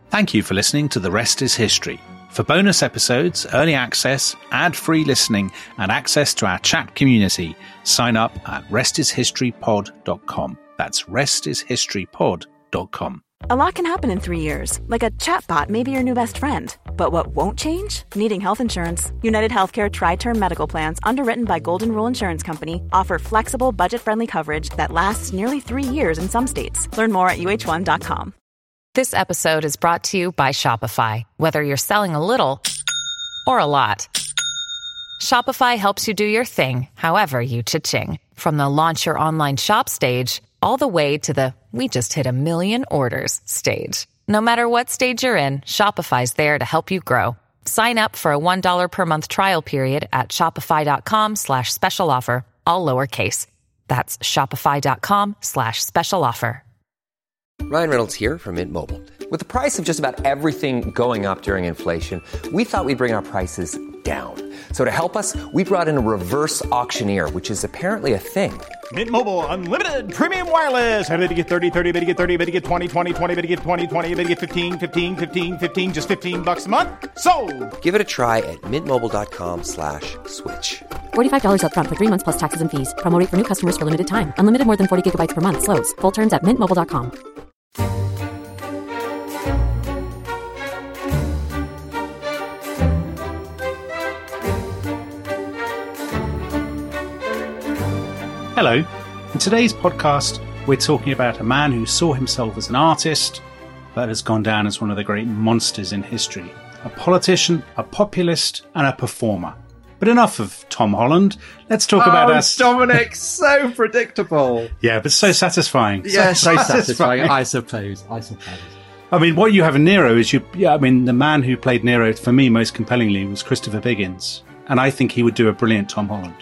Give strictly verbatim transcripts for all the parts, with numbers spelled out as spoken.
Thank you for listening to The Rest is History. For bonus episodes, early access, ad-free listening, and access to our chat community, sign up at rest is history pod dot com. That's rest is history pod dot com. A lot can happen in three years, like a chatbot may be your new best friend. But what won't change? Needing health insurance. United Healthcare Tri-Term Medical Plans, underwritten by Golden Rule Insurance Company, offer flexible, budget-friendly coverage that lasts nearly three years in some states. Learn more at U H one dot com. This episode is brought to you by Shopify. Whether you're selling a little or a lot, Shopify helps you do your thing, however you cha-ching. From the launch your online shop stage, all the way to the we just hit a million orders stage. No matter what stage you're in, Shopify's there to help you grow. Sign up for a one dollar per month trial period at shopify.com slash special offer, all lowercase. That's shopify.com slash special offer. Ryan Reynolds here from Mint Mobile. With the price of just about everything going up during inflation, we thought we'd bring our prices down. So to help us, we brought in a reverse auctioneer, which is apparently a thing. Mint Mobile Unlimited Premium Wireless. How to get thirty, thirty, how to get thirty, how to get twenty, twenty, twenty, how to get twenty, twenty, how to get fifteen, fifteen, fifteen, fifteen, just fifteen bucks a month? Sold! Give it a try at mintmobile.com slash switch. forty-five dollars up front for three months plus taxes and fees. Promo rate for new customers for limited time. Unlimited more than forty gigabytes per month. Slows full terms at mint mobile dot com. Hello. In today's podcast, we're talking about a man who saw himself as an artist, but has gone down as one of the great monsters in history. A politician, a populist, and a performer. But enough of Tom Holland. Let's talk oh, about us. Dominic, so predictable. Yeah, but so satisfying. Yeah, so, so satisfying. I suppose. I suppose. I mean, what you have in Nero is you. Yeah, I mean, the man who played Nero for me most compellingly was Christopher Biggins, and I think he would do a brilliant Tom Holland.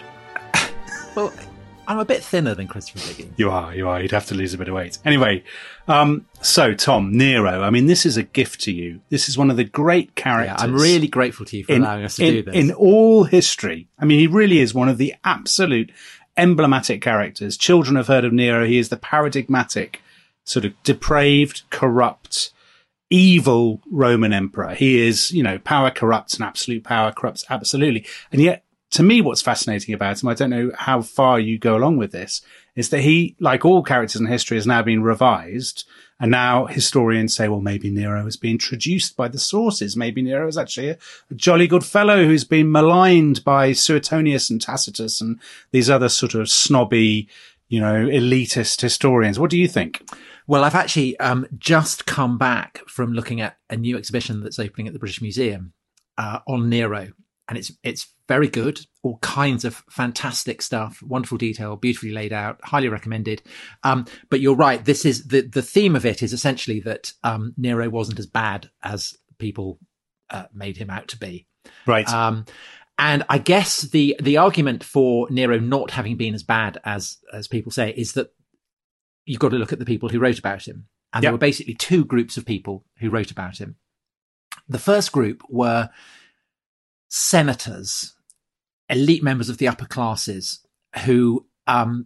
Well, I'm a bit thinner than Christopher Biggins. You are, you are. You'd have to lose a bit of weight. Anyway, um, so Tom, Nero, I mean, this is a gift to you. This is one of the great characters. Yeah, I'm really grateful to you for in, allowing us to in, do this. In all history. I mean, he really is one of the absolute emblematic characters. Children have heard of Nero. He is the paradigmatic, sort of depraved, corrupt, evil Roman emperor. He is, you know, power corrupts and absolute power corrupts absolutely. And yet, to me, what's fascinating about him, I don't know how far you go along with this, is that he, like all characters in history, has now been revised. And now historians say, well, maybe Nero has been traduced by the sources. Maybe Nero is actually a, a jolly good fellow who's been maligned by Suetonius and Tacitus and these other sort of snobby, you know, elitist historians. What do you think? Well, I've actually um, just come back from looking at a new exhibition that's opening at the British Museum uh, on Nero. And it's it's very good, all kinds of fantastic stuff, wonderful detail, beautifully laid out, highly recommended. Um, but you're right, this is the, the theme of it is essentially that um, Nero wasn't as bad as people uh, made him out to be. Right. Um, and I guess the the argument for Nero not having been as bad as as people say is that you've got to look at the people who wrote about him. And Yep. there were basically two groups of people who wrote about him. The first group were senators, elite members of the upper classes, who um,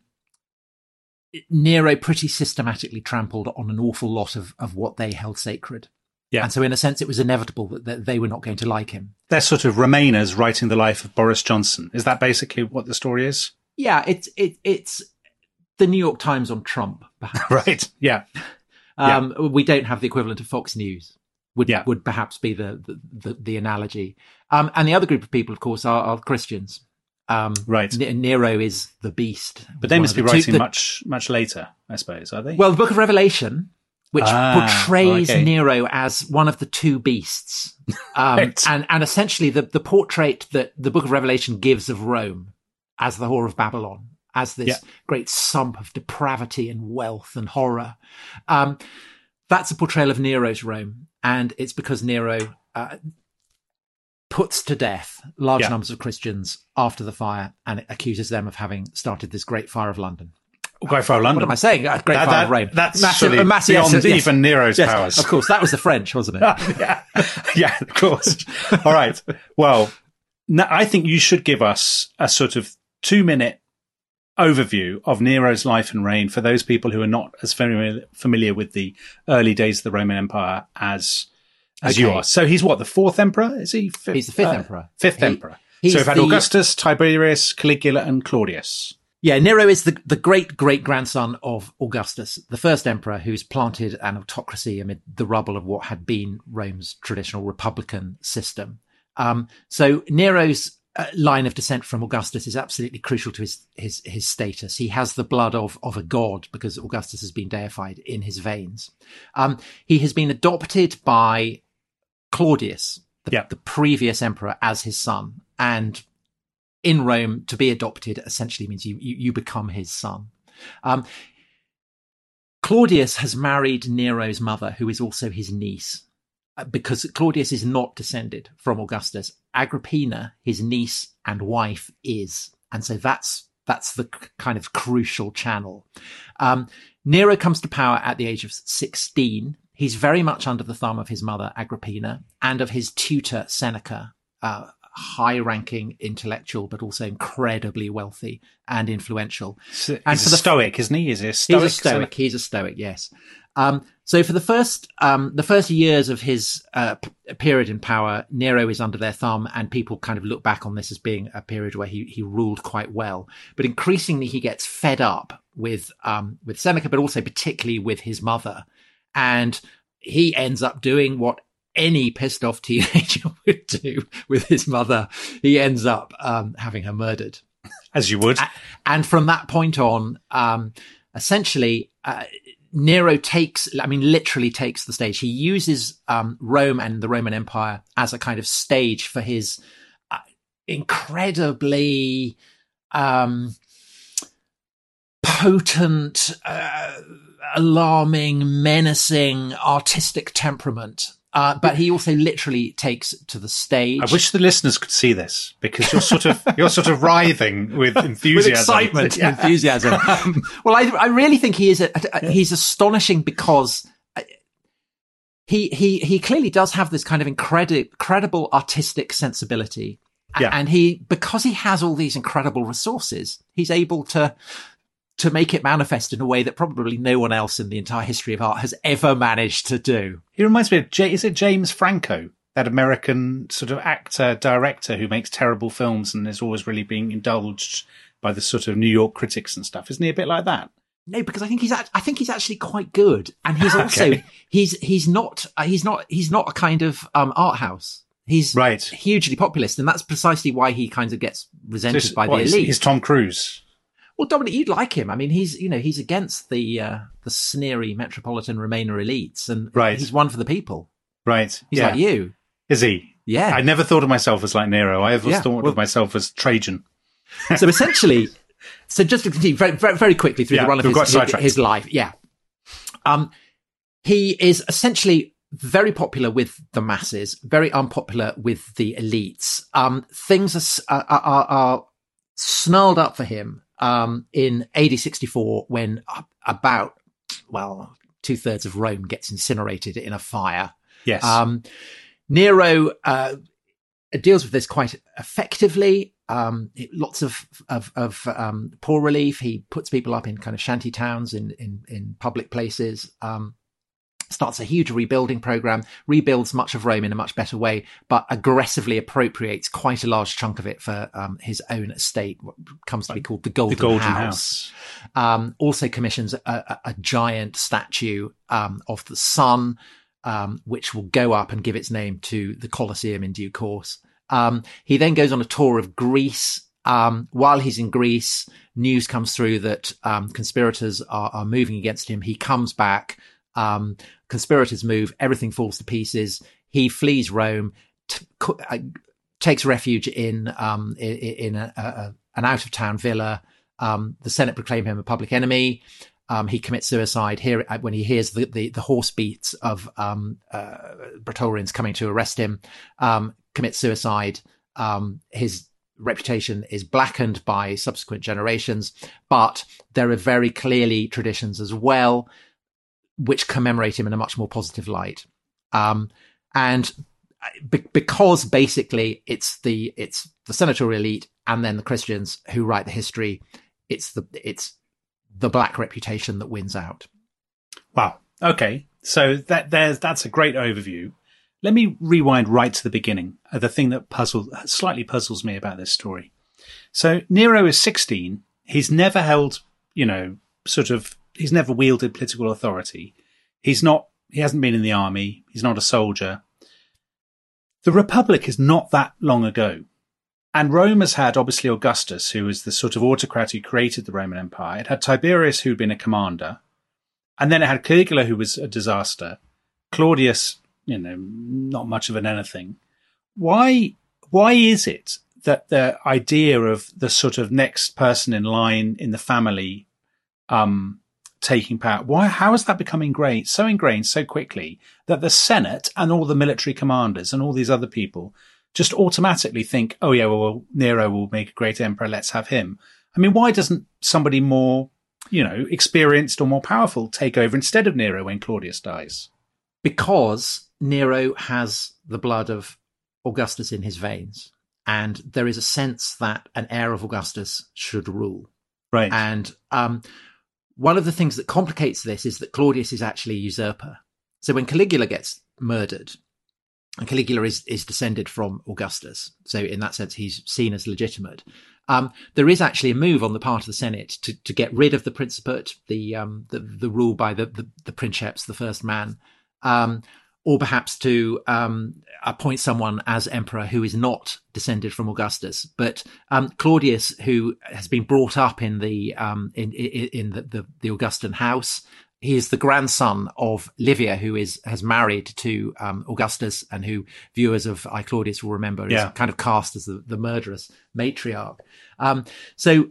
Nero pretty systematically trampled on an awful lot of, of what they held sacred. Yeah. And so in a sense, it was inevitable that, that they were not going to like him. They're sort of Remainers writing the life of Boris Johnson. Is that basically what the story is? Yeah, it's it, it's the New York Times on Trump, perhaps. Right, yeah. Um, yeah. We don't have the equivalent of Fox News. Would yeah. would perhaps be the the, the, the analogy. Um, and the other group of people, of course, are, are Christians. Um, right. N- Nero is the beast. But they must be the writing two, the, much, much later, I suppose, are they? Well, the Book of Revelation, which ah, portrays okay. Nero as one of the two beasts. Um, right. and, and essentially the, the portrait that the Book of Revelation gives of Rome as the whore of Babylon, as this yeah. great sump of depravity and wealth and horror. Um, that's a portrayal of Nero's Rome. And it's because Nero uh, puts to death large yeah. numbers of Christians after the fire and accuses them of having started this Great Fire of London. Great Fire of London. What am I saying? Uh, Great that, Fire that, of Rome. That's massive, surely massive, beyond yes, yes. even Nero's yes, powers. Of course, that was the French, wasn't it? yeah, yeah, of course. All right. Well, now I think you should give us a sort of two-minute overview of Nero's life and reign for those people who are not as familiar, familiar with the early days of the Roman Empire as as you are. So he's what, the fourth emperor? Is he? Fifth, He's the fifth uh, emperor. Fifth He- emperor. he's So we've had the- Augustus, Tiberius, Caligula, and Claudius. Yeah, Nero is the, the great great grandson of Augustus, the first emperor who's planted an autocracy amid the rubble of what had been Rome's traditional republican system. Um, so Nero's uh, line of descent from Augustus is absolutely crucial to his his his status. He has the blood of of a god because Augustus has been deified in his veins. Um, he has been adopted by Claudius, the, Yeah. the previous emperor, as his son, and in Rome, to be adopted essentially means you you, you become his son. Um, Claudius has married Nero's mother, who is also his niece, uh, because Claudius is not descended from Augustus. Agrippina, his niece and wife, is, and so that's that's the c- kind of crucial channel. Um, Nero comes to power at the age of sixteen. He's very much under the thumb of his mother, Agrippina, and of his tutor, Seneca, uh, high-ranking intellectual, but also incredibly wealthy and influential. So And he's for a the- stoic, isn't he? Is he a stoic? He's a stoic. He's a stoic. Yes. Um, so for the first, um, the first years of his uh, p- period in power, Nero is under their thumb, and people kind of look back on this as being a period where he he ruled quite well. But increasingly, he gets fed up with um, with Seneca, but also particularly with his mother, and he ends up doing what any pissed off teenager would do with his mother. He ends up um, having her murdered. As you would. And from that point on, um, essentially, uh, Nero takes, I mean, literally takes the stage. He uses um, Rome and the Roman Empire as a kind of stage for his uh, incredibly um, potent, uh, alarming, menacing, artistic temperament. Uh, but he also literally takes to the stage. I wish the listeners could see this because you're sort of you're sort of writhing with enthusiasm, with excitement, Yeah. and enthusiasm. Well, I, I really think he is. A, a, he's astonishing because he he he clearly does have this kind of incredible, incredible artistic sensibility, Yeah. and he because he has all these incredible resources, he's able to. to make it manifest in a way that probably no one else in the entire history of art has ever managed to do. He reminds me of, J- is it James Franco, that American sort of actor, director who makes terrible films and is always really being indulged by the sort of New York critics and stuff? Isn't he a bit like that? No, because I think he's act- I think he's actually quite good, and he's also Okay. he's he's not uh, he's not he's not a kind of um, art house. He's Right. hugely populist, and that's precisely why he kind of gets resented So by what, the he's- elite. He's Tom Cruise. Well, Dominic, you'd like him. I mean, he's you know he's against the uh, the sneery metropolitan Remainer elites, and Right. he's one for the people. Right. He's yeah. like you. Is he? Yeah. I never thought of myself as like Nero. I always Yeah, thought well- of myself as Trajan. So essentially, so just to continue very, very, very quickly through Yeah, the run of we've got his, his, sidetracked. his life. Yeah. Um, he is essentially very popular with the masses, very unpopular with the elites. Um, things are, s- are, are, are snarled up for him, um, in A D sixty-four when uh, about, well, two thirds of Rome gets incinerated in a fire. Yes. Um, Nero, uh, deals with this quite effectively. Um, it- lots of, of, of, um, poor relief. He puts people up in kind of shanty towns in, in, in public places. Um, starts a huge rebuilding program, rebuilds much of Rome in a much better way, but aggressively appropriates quite a large chunk of it for, um, his own estate, what comes to be called the Golden, the Golden House. House. Um, also commissions a, a, a giant statue, um, of the sun, um, which will go up and give its name to the Colosseum in due course. Um, he then goes on a tour of Greece. Um, while he's in Greece, news comes through that, um, conspirators are, are moving against him. He comes back, um, conspirators move, everything falls to pieces. He flees Rome, t- co- uh, takes refuge in, um, in, in a, a, an out of town villa. Um, the Senate proclaim him a public enemy. Um, he commits suicide here when he hears the, the, the horse beats of, um, uh, Praetorians coming to arrest him, um, commits suicide. Um, his reputation is blackened by subsequent generations, but there are very clearly traditions as well, which commemorate him in a much more positive light. Um, and be- because basically it's the, it's the senatorial elite and then the Christians who write the history. It's the, it's the black reputation that wins out. Wow. Okay. So that there's that's a great overview. let me rewind right to the beginning, uh, the thing that puzzled, slightly puzzles me about this story. So Nero is sixteen. He's never held, you know, sort of, he's never wielded political authority. He's not, he hasn't been in the army. He's not a soldier. The Republic is not that long ago. And Rome has had, obviously, Augustus, who was the sort of autocrat who created the Roman Empire. It had Tiberius, who'd been a commander. And then it had Caligula, who was a disaster. Claudius, you know, not much of an anything. Why, why is it that the idea of the sort of next person in line in the family um, taking power, why, how is that becoming ingrained, so ingrained so quickly that the Senate and all the military commanders and all these other people just automatically think, oh yeah, well, well, Nero will make a great emperor, let's have him. I mean, why doesn't somebody more, you know, experienced or more powerful take over instead of Nero when Claudius dies? Because Nero has the blood of Augustus in his veins. And there is a sense that an heir of Augustus should rule. Right. And um, one of the things that complicates this is that Claudius is actually a usurper. So when Caligula gets murdered, and Caligula is, is descended from Augustus, so in that sense he's seen as legitimate, um, there is actually a move on the part of the Senate to, to get rid of the Principate, the um, the, the rule by the, the, the Princeps, the first man, um, or perhaps to um, appoint someone as emperor who is not descended from Augustus. But um, Claudius, who has been brought up in the um, in in, in the, the, the Augustan house, he is the grandson of Livia, who is has married to um, Augustus, and who viewers of I Claudius will remember is yeah. kind of cast as the, the murderous matriarch. Um, so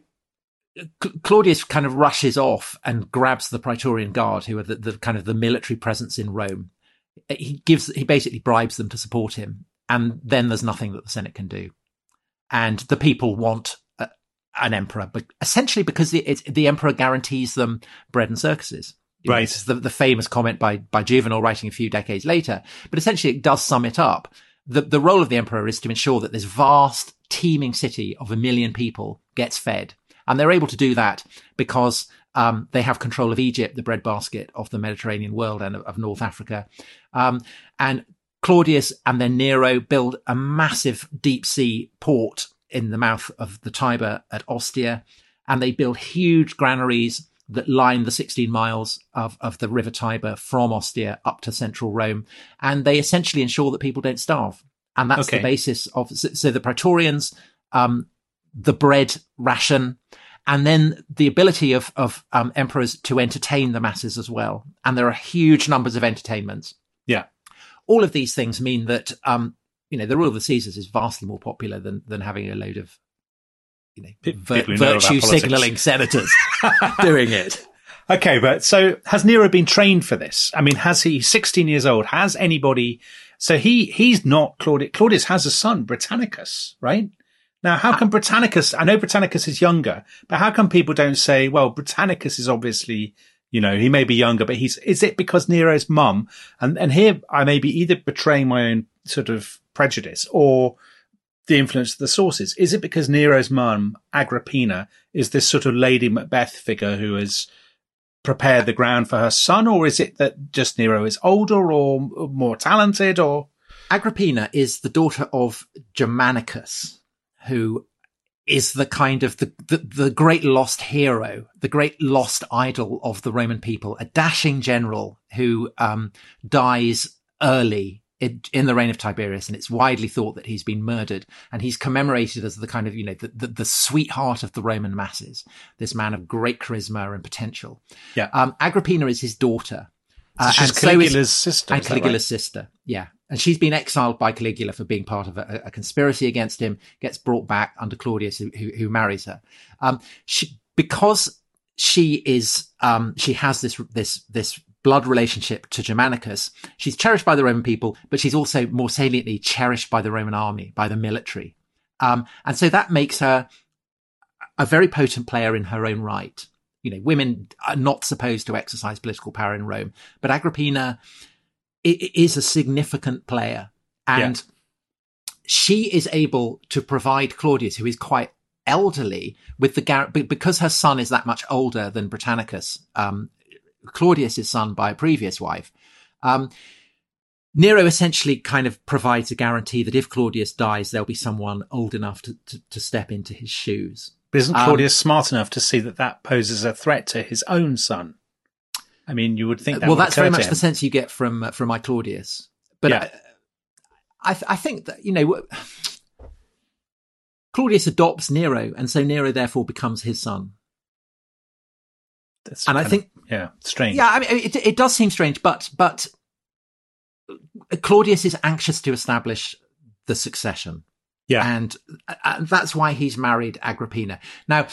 Claudius kind of rushes off and grabs the Praetorian Guard, who are the, the kind of the military presence in Rome. He gives, he basically bribes them to support him, and then there's nothing that the Senate can do. And the people want a, an emperor, but essentially because the, it's, the emperor guarantees them bread and circuses. You right. know, it's the, the famous comment by, by Juvenal writing a few decades later, but essentially it does sum it up. The, the role of the emperor is to ensure that this vast teeming city of a million people gets fed. And they're able to do that because Um, they have control of Egypt, the breadbasket of the Mediterranean world and of, of North Africa. Um, and Claudius and then Nero build a massive deep sea port in the mouth of the Tiber at Ostia. And they build huge granaries that line the sixteen miles of, of the river Tiber from Ostia up to central Rome. And they essentially ensure that people don't starve. And that's okay. the basis of, so, so the Praetorians, um, the bread ration, and then the ability of, of um, emperors to entertain the masses as well. And there are huge numbers of entertainments. Yeah. All of these things mean that, um, you know, the rule of the Caesars is vastly more popular than, than having a load of, you know, P- vir- virtue signaling senators doing it. Okay. But so has Nero been trained for this? I mean, has he, sixteen years old, has anybody, so he, he's not Claudius. Claudius has a son, Britannicus, right? Now, how come Britannicus, I know Britannicus is younger, but how come people don't say, well, Britannicus is obviously, you know, he may be younger, but he's, is it because Nero's mum? And, and here I may be either betraying my own sort of prejudice or the influence of the sources. Is it because Nero's mum, Agrippina, is this sort of Lady Macbeth figure who has prepared the ground for her son? Or is it that just Nero is older or more talented or? Agrippina is the daughter of Germanicus, who is the kind of the, the, the great lost hero, the great lost idol of the Roman people, a dashing general who um, dies early in, in the reign of Tiberius. And it's widely thought that he's been murdered, and he's commemorated as the kind of, you know, the, the, the sweetheart of the Roman masses, this man of great charisma and potential. Yeah. Um, Agrippina is his daughter. So she's and Caligula's so is, sister. And Caligula's right? sister. Yeah. And she's been exiled by Caligula for being part of a, a conspiracy against him, gets brought back under Claudius, who, who, who marries her. Um, she, because she is, um, she has this, this, this blood relationship to Germanicus. She's cherished by the Roman people, but she's also more saliently cherished by the Roman army, by the military. Um, and so that makes her a very potent player in her own right. You know, women are not supposed to exercise political power in Rome, but Agrippina is a significant player, and yeah. she is able to provide Claudius, who is quite elderly, with the because her son is that much older than Britannicus, um, Claudius's son by a previous wife. Um, Nero essentially kind of provides a guarantee that if Claudius dies, there'll be someone old enough to, to, to step into his shoes. But isn't Claudius um, smart enough to see that that poses a threat to his own son? I mean, you would think that well, would that's very much him. the sense you get from uh, from my Claudius. But yeah. I, I, th- I think that, you know, Claudius adopts Nero, and so Nero therefore becomes his son. That's and I think, of, yeah, strange. Yeah, I mean, it, it does seem strange, but but Claudius is anxious to establish the succession. Yeah, and, and that's why he's married Agrippina. Now,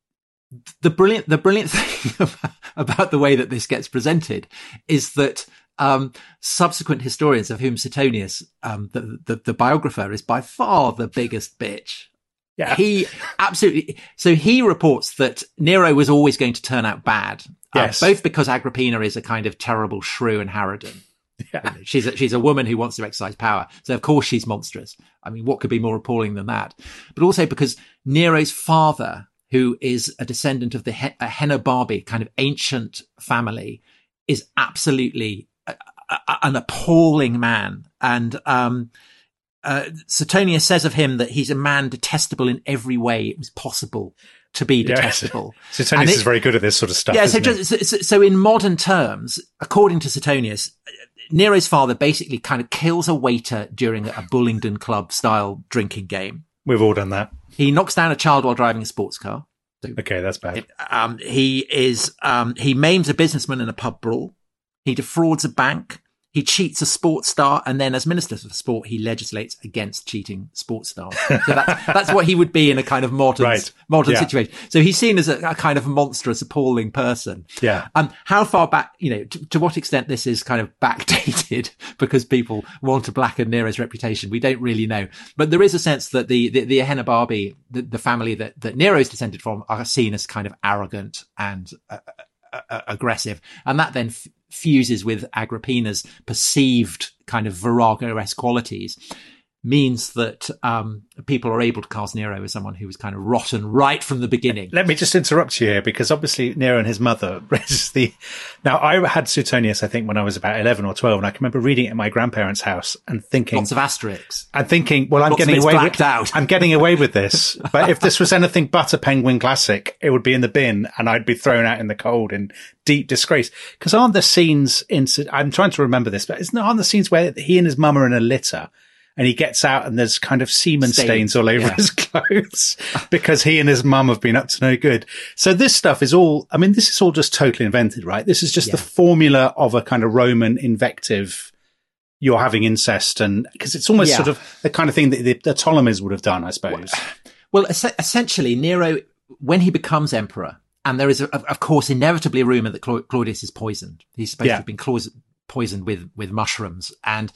the brilliant the brilliant thing about the way that this gets presented is that um, subsequent historians, of whom Suetonius, um, the, the the biographer, is by far the biggest bitch. Yeah, he absolutely. So he reports that Nero was always going to turn out bad, yes. uh, both because Agrippina is a kind of terrible shrew and harridan. Yeah. She's a, she's a woman who wants to exercise power. So, of course, she's monstrous. I mean, what could be more appalling than that? But also because Nero's father, who is a descendant of the Hen- Henobarbi kind of ancient family, is absolutely a, a, an appalling man. And um, uh, Suetonius says of him that he's a man detestable in every way it was possible to be detestable. Yes. Suetonius it, is very good at this sort of stuff. Yeah. So, isn't just, so, so in modern terms, according to Suetonius, Nero's father basically kind of kills a waiter during a Bullingdon Club style drinking game. We've all done that. He knocks down a child while driving a sports car. So, okay, that's bad. It, um, he is, um, he maims a businessman in a pub brawl. He defrauds a bank. He cheats a sports star, and then as Minister for Sport, he legislates against cheating sports stars. So that's, that's what he would be in a kind of modern, right. modern yeah. situation. So he's seen as a, a kind of monstrous, appalling person. Yeah. Um, how far back, you know, to, to what extent this is kind of backdated because people want to blacken Nero's reputation, we don't really know. But there is a sense that the, the, the Ahenobarbi, the, the family that, that Nero's descended from, are seen as kind of arrogant and uh, uh, aggressive. And that then f- fuses with Agrippina's perceived kind of virago-esque qualities, means that um, people are able to cast Nero as someone who was kind of rotten right from the beginning. Let me just interrupt you here, because obviously Nero and his mother raises the... Now, I had Suetonius, I think, when I was about eleven or twelve, and I can remember reading it at my grandparents' house and thinking... Lots of asterisks. I'm thinking, well, I'm Lots getting away with out. I'm getting away with this. But if this was anything but a Penguin classic, it would be in the bin, and I'd be thrown out in the cold in deep disgrace. Because aren't the scenes in... I'm trying to remember this, but isn't aren't the scenes where he and his mum are in a litter, and he gets out and there's kind of semen stains, stains all over yeah. his clothes because he and his mum have been up to no good. So this stuff is all, I mean, this is all just totally invented, right? This is just yeah. the formula of a kind of Roman invective. You're having incest, and because it's almost yeah. sort of the kind of thing that the, the Ptolemies would have done, I suppose. Well, es- essentially, Nero, when he becomes emperor, and there is, a, of course, inevitably a rumor that Cla- Claudius is poisoned. He's supposed yeah. to have been claus- poisoned with, with mushrooms. And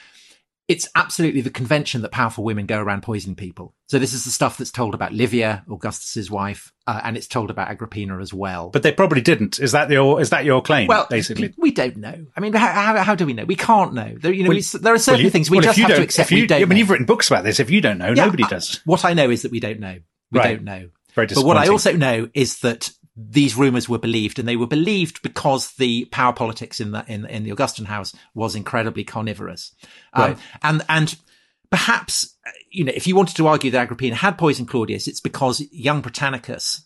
it's absolutely the convention that powerful women go around poisoning people. So this is the stuff that's told about Livia, Augustus's wife, uh, and it's told about Agrippina as well. But they probably didn't. Is that your is that your claim? Well, basically, we don't know. I mean, how, how, how do we know? We can't know. There, you know, well, we, there are certain well, you, things we well, just have to accept. You, we don't. I mean, know. you've written books about this. If you don't know, yeah, nobody I, does. What I know is that we don't know. We right. don't know. Very disappointing. But what I also know is that these rumors were believed, and they were believed because the power politics in the in, in the Augustan house was incredibly carnivorous, um, right. and and. Perhaps, you know, if you wanted to argue that Agrippina had poisoned Claudius, it's because young Britannicus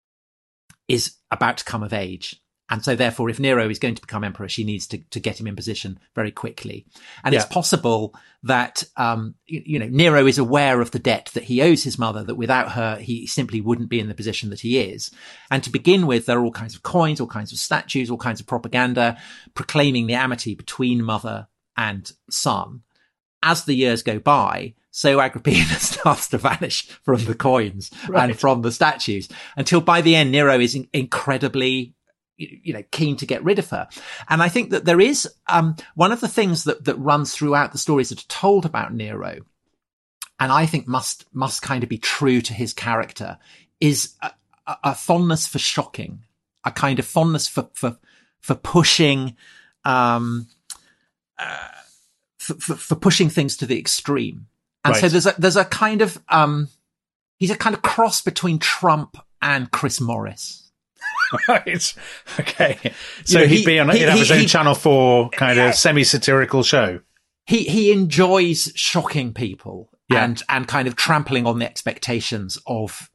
is about to come of age. And so therefore, if Nero is going to become emperor, she needs to, to get him in position very quickly. And yeah. it's possible that, um, you, you know, Nero is aware of the debt that he owes his mother, that without her, he simply wouldn't be in the position that he is. And to begin with, there are all kinds of coins, all kinds of statues, all kinds of propaganda proclaiming the amity between mother and son. As the years go by, so Agrippina starts to vanish from the coins right. and from the statues, until by the end, Nero is in- incredibly, you know, keen to get rid of her. And I think that there is, um, one of the things that, that runs throughout the stories that are told about Nero, and I think must, must kind of be true to his character, is a, a, a fondness for shocking, a kind of fondness for, for, for pushing, um, uh, For, for, for pushing things to the extreme. And right. so there's a, there's a kind of, um, he's a kind of cross between Trump and Chris Morris. Right. Okay. So you know, he'd he, be on, he, he'd have he, his own he, Channel four kind yeah. of semi-satirical show. he he enjoys shocking people Yeah. and and kind of trampling on the expectations of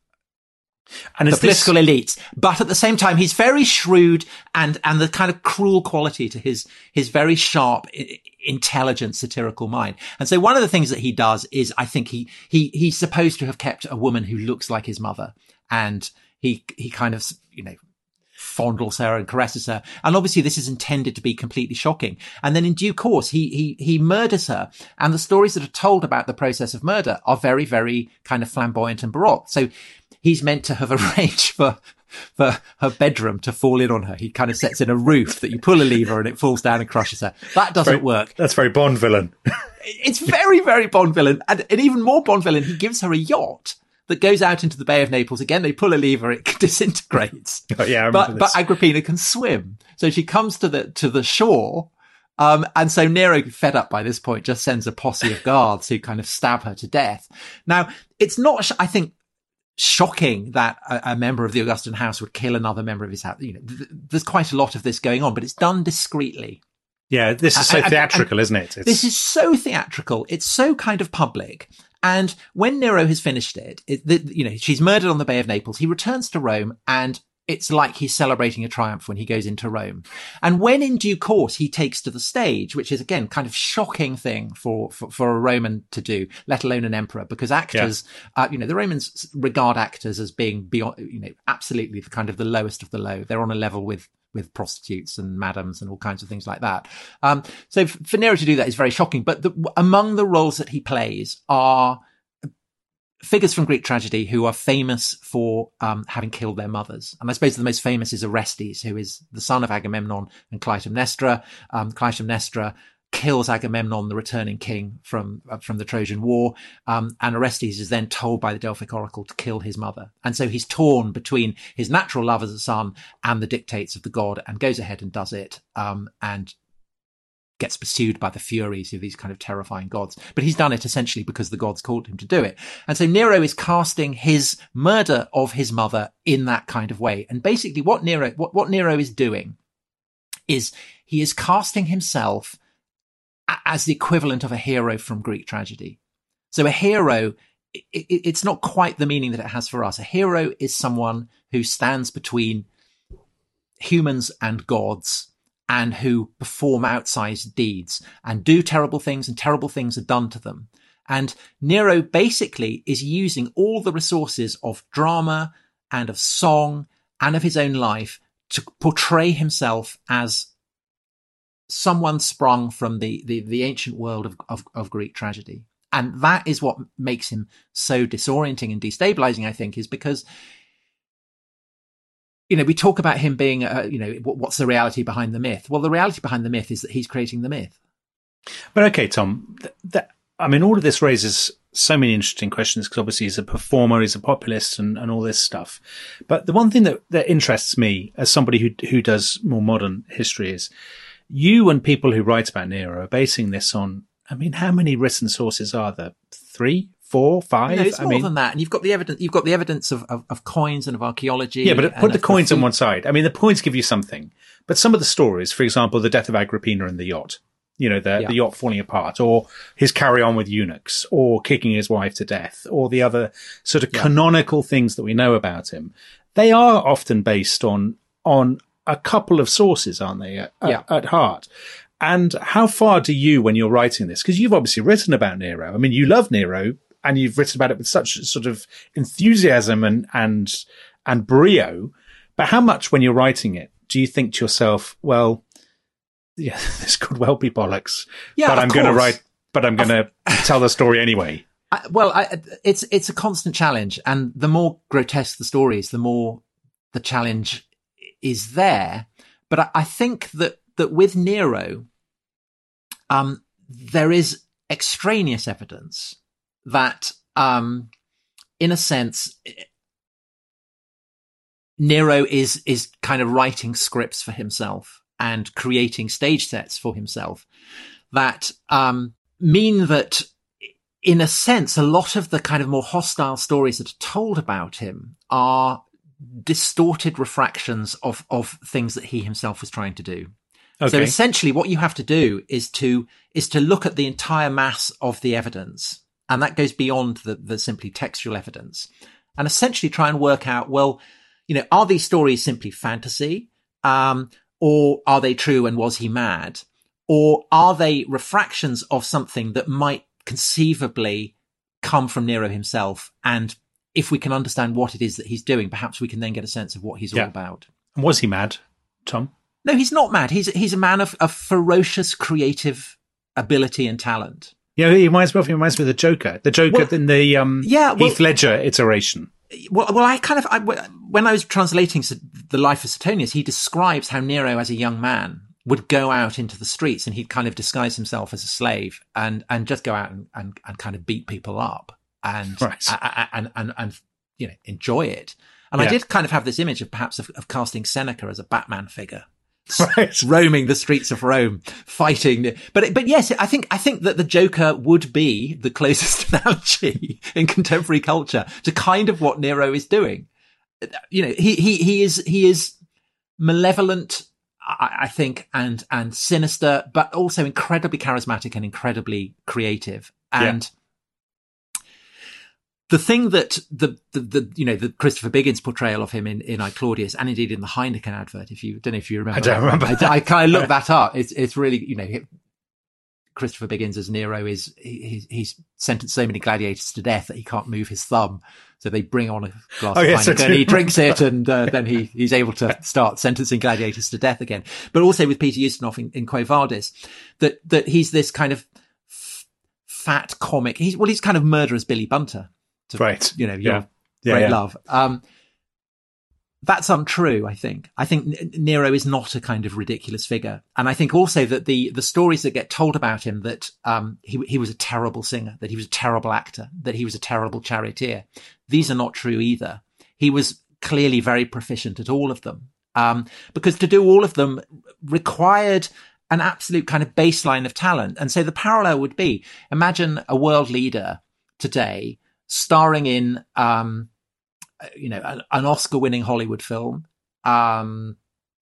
And the is this, political elites. But at the same time, he's very shrewd and and the kind of cruel quality to his his very sharp, i- intelligent, satirical mind. And so one of the things that he does is, I think he he he's supposed to have kept a woman who looks like his mother, and he he kind of, you know, fondles her and caresses her. And obviously this is intended to be completely shocking. And then in due course, he, he, he murders her. And the stories that are told about the process of murder are very, very kind of flamboyant and baroque. So he's meant to have arranged for, for her bedroom to fall in on her. He kind of sets in a roof that you pull a lever and it falls down and crushes her. That doesn't very, work. That's very Bond villain. It's very, very Bond villain. And, and even more Bond villain, he gives her a yacht that goes out into the Bay of Naples. Again, they pull a lever, it disintegrates. Oh, yeah, I remember but this. but Agrippina can swim, so she comes to the to the shore, um, and so Nero, fed up by this point, just sends a posse of guards who kind of stab her to death. Now, it's not, I think, shocking that a, a member of the Augustan house would kill another member of his house. You know, th- there's quite a lot of this going on, but it's done discreetly. Yeah, this is so And- and- theatrical, and isn't it? It's, This is so theatrical. It's so kind of public. And when Nero has finished it, it the, you know, she's murdered on the Bay of Naples. He returns to Rome, and it's like he's celebrating a triumph when he goes into Rome. And when in due course he takes to the stage, which is again kind of shocking thing for, for, for a Roman to do, let alone an emperor, because actors, yeah. uh, you know, the Romans regard actors as being beyond, you know, absolutely the kind of the lowest of the low. They're on a level with with prostitutes and madams and all kinds of things like that. Um, so for Nero to do that is very shocking. But the, among the roles that he plays are figures from Greek tragedy who are famous for um, having killed their mothers. And I suppose the most famous is Orestes, who is the son of Agamemnon and Clytemnestra. Um, Clytemnestra kills Agamemnon, the returning king from uh, from the Trojan War, um, and Orestes is then told by the Delphic oracle to kill his mother. And so he's torn between his natural love as a son and the dictates of the god, and goes ahead and does it, um, and gets pursued by the furies of these kind of terrifying gods. But he's done it essentially because the gods called him to do it. And so Nero is casting his murder of his mother in that kind of way. And basically what Nero what, what Nero is doing is he is casting himself as the equivalent of a hero from Greek tragedy. So a hero, it, it, it's not quite the meaning that it has for us. A hero is someone who stands between humans and gods and who perform outsized deeds and do terrible things, and terrible things are done to them. And Nero basically is using all the resources of drama and of song and of his own life to portray himself as someone sprung from the, the, the ancient world of, of, of Greek tragedy. And that is what makes him so disorienting and destabilizing, I think, is because, you know, we talk about him being, uh, you know, what's the reality behind the myth? Well, the reality behind the myth is that he's creating the myth. But okay, Tom, th- th- I mean, all of this raises so many interesting questions because obviously he's a performer, he's a populist and, and all this stuff. But the one thing that, that interests me as somebody who who does more modern history is you and people who write about Nero are basing this on, I mean, how many written sources are there? Three, four, five? No, it's I more mean, than that. And you've got the evidence, you've got the evidence of, of, of coins and of archaeology. yeah, but put the of coins food. on one side. I mean, the coins give you something, but some of the stories, for example, the death of Agrippina and the yacht, you know, the, Yeah. the yacht falling apart, or his carry on with eunuchs, or kicking his wife to death, or the other sort of Yeah. canonical things that we know about him. They are often based on, on a couple of sources, aren't they, at, Yeah. at heart? And how far do you, when you're writing this, because you've obviously written about Nero. I mean, you love Nero and you've written about it with such sort of enthusiasm and, and, and brio. But how much when you're writing it, do you think to yourself, well, yeah, this could well be bollocks, Yeah, but of I'm going to course. write, but I'm going to tell the story anyway. I, well, I, it's it's a constant challenge, and the more grotesque the stories, the more the challenge is there. But I, I think that that with Nero, um, there is extraneous evidence that, um, in a sense, Nero is is kind of writing scripts for himself and creating stage sets for himself that um, mean that, in a sense, a lot of the kind of more hostile stories that are told about him are distorted refractions of, of things that he himself was trying to do. Okay. So essentially what you have to do is to is to look at the entire mass of the evidence, and that goes beyond the, the simply textual evidence, and essentially try and work out, well, you know, are these stories simply fantasy? Um, or are they true, and was he mad? Or are they refractions of something that might conceivably come from Nero himself? And if we can understand what it is that he's doing, perhaps we can then get a sense of what he's Yeah. all about. Was he mad, Tom? No, he's not mad. He's he's a man of, of ferocious creative ability and talent. Yeah, he reminds me of he reminds me of the Joker. The Joker Well, in the um, yeah, well- Heath Ledger iteration. Well, well, I kind of, I, when I was translating The Life of Suetonius, he describes how Nero as a young man would go out into the streets, and he'd kind of disguise himself as a slave and, and just go out and, and, and kind of beat people up and, Right. and, and, and, and, you know, enjoy it. And Yeah. I did kind of have this image of perhaps of, of casting Seneca as a Batman figure. Right. Roaming the streets of Rome, fighting. But but yes, I think I think that the Joker would be the closest analogy in contemporary culture to kind of what Nero is doing. You know, he he he is he is malevolent, I, I think, and and sinister, but also incredibly charismatic and incredibly creative. And the thing that the, the, the, you know, the Christopher Biggins portrayal of him in, in I, Claudius, and indeed in the Heineken advert, if you, don't know if you remember. I don't remember. I, I kind of looked that up. It's, it's really, you know, Christopher Biggins as Nero is, he, he's sentenced so many gladiators to death that he can't move his thumb. So they bring on a glass Oh, of yes, I Heineken do and he drinks it, remember. and uh, then he, he's able to start sentencing gladiators to death again. But also with Peter Ustinov in, in Quo Vadis, that, that he's this kind of f- fat comic. He's, well, he's kind of murderous Billy Bunter. To, Right. you know, your Yeah. Yeah, great yeah. love. Um, that's untrue, I think. I think N- Nero is not a kind of ridiculous figure. And I think also that the, the stories that get told about him, that, um, he, he was a terrible singer, that he was a terrible actor, that he was a terrible charioteer. These are not true either. He was clearly very proficient at all of them. Um, because to do all of them required an absolute kind of baseline of talent. And so the parallel would be, imagine a world leader today starring in, um, you know, an, an Oscar-winning Hollywood film, um,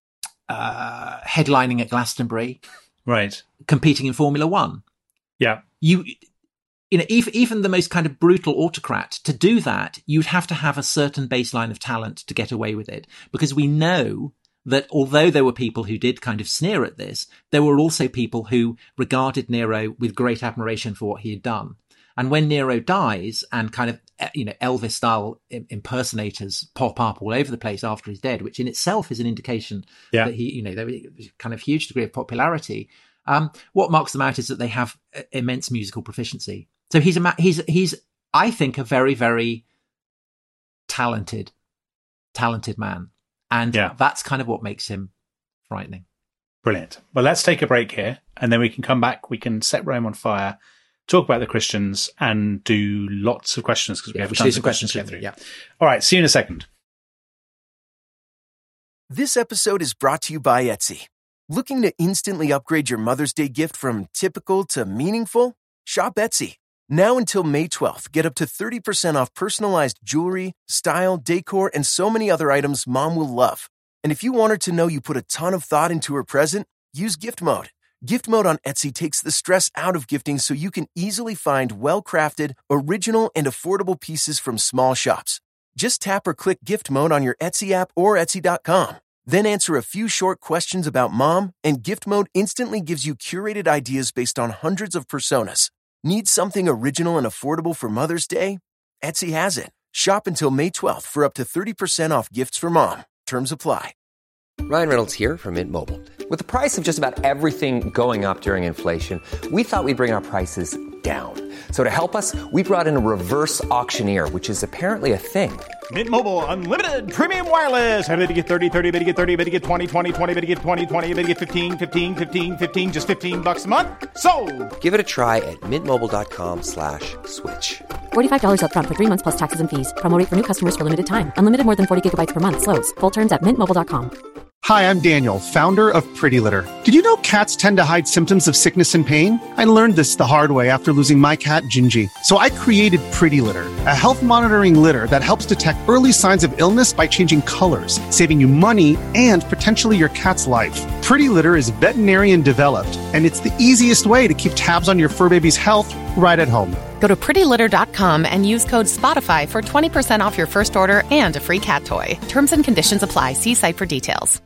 uh, headlining at Glastonbury, Right. competing in Formula One. Yeah. You, you know, even, even the most kind of brutal autocrat, to do that, you'd have to have a certain baseline of talent to get away with it. Because we know that although there were people who did kind of sneer at this, there were also people who regarded Nero with great admiration for what he had done. And when Nero dies and kind of, you know, Elvis style impersonators pop up all over the place after he's dead, which in itself is an indication Yeah. that he, you know, there was a kind of huge degree of popularity. Um, what marks them out is that they have immense musical proficiency. So he's a, ma- he's, he's, I think, a very, very talented, talented man. And Yeah. that's kind of what makes him frightening. Brilliant. Well, let's take a break here, and then we can come back. We can set Rome on fire, talk about the Christians, and do lots of questions because we Yeah, have we should tons do of some questions questions, to get through. yeah. All right. See you in a second. This episode is brought to you by Etsy. Looking to instantly upgrade your Mother's Day gift from typical to meaningful? Shop Etsy. Now until May twelfth, get up to thirty percent off personalized jewelry, style, decor, and so many other items Mom will love. And if you want her to know you put a ton of thought into her present, use Gift Mode. Gift Mode on Etsy takes the stress out of gifting so you can easily find well-crafted, original, and affordable pieces from small shops. Just tap or click Gift Mode on your Etsy app or Etsy dot com. Then answer a few short questions about Mom, and Gift Mode instantly gives you curated ideas based on hundreds of personas. Need something original and affordable for Mother's Day? Etsy has it. Shop until May twelfth for up to thirty percent off gifts for Mom. Terms apply. Ryan Reynolds here from Mint Mobile. With the price of just about everything going up during inflation, we thought we'd bring our prices down. So to help us, we brought in a reverse auctioneer, which is apparently a thing. Mint Mobile Unlimited Premium Wireless. How to get thirty, thirty, how to get thirty, how to get twenty, twenty, twenty, how to get twenty, twenty, how to get fifteen, fifteen, fifteen, fifteen, just fifteen bucks a month? Sold! Give it a try at mintmobile.com slash switch. forty-five dollars up front for three months plus taxes and fees. Promo rate for new customers for limited time. Unlimited more than forty gigabytes per month slows. Full terms at mint mobile dot com. Hi, I'm Daniel, founder of Pretty Litter. Did you know cats tend to hide symptoms of sickness and pain? I learned this the hard way after losing my cat, Gingy. So I created Pretty Litter, a health monitoring litter that helps detect early signs of illness by changing colors, saving you money and potentially your cat's life. Pretty Litter is veterinarian developed, and it's the easiest way to keep tabs on your fur baby's health right at home. Go to pretty litter dot com and use code SPOTIFY for twenty percent off your first order and a free cat toy. Terms and conditions apply. See site for details.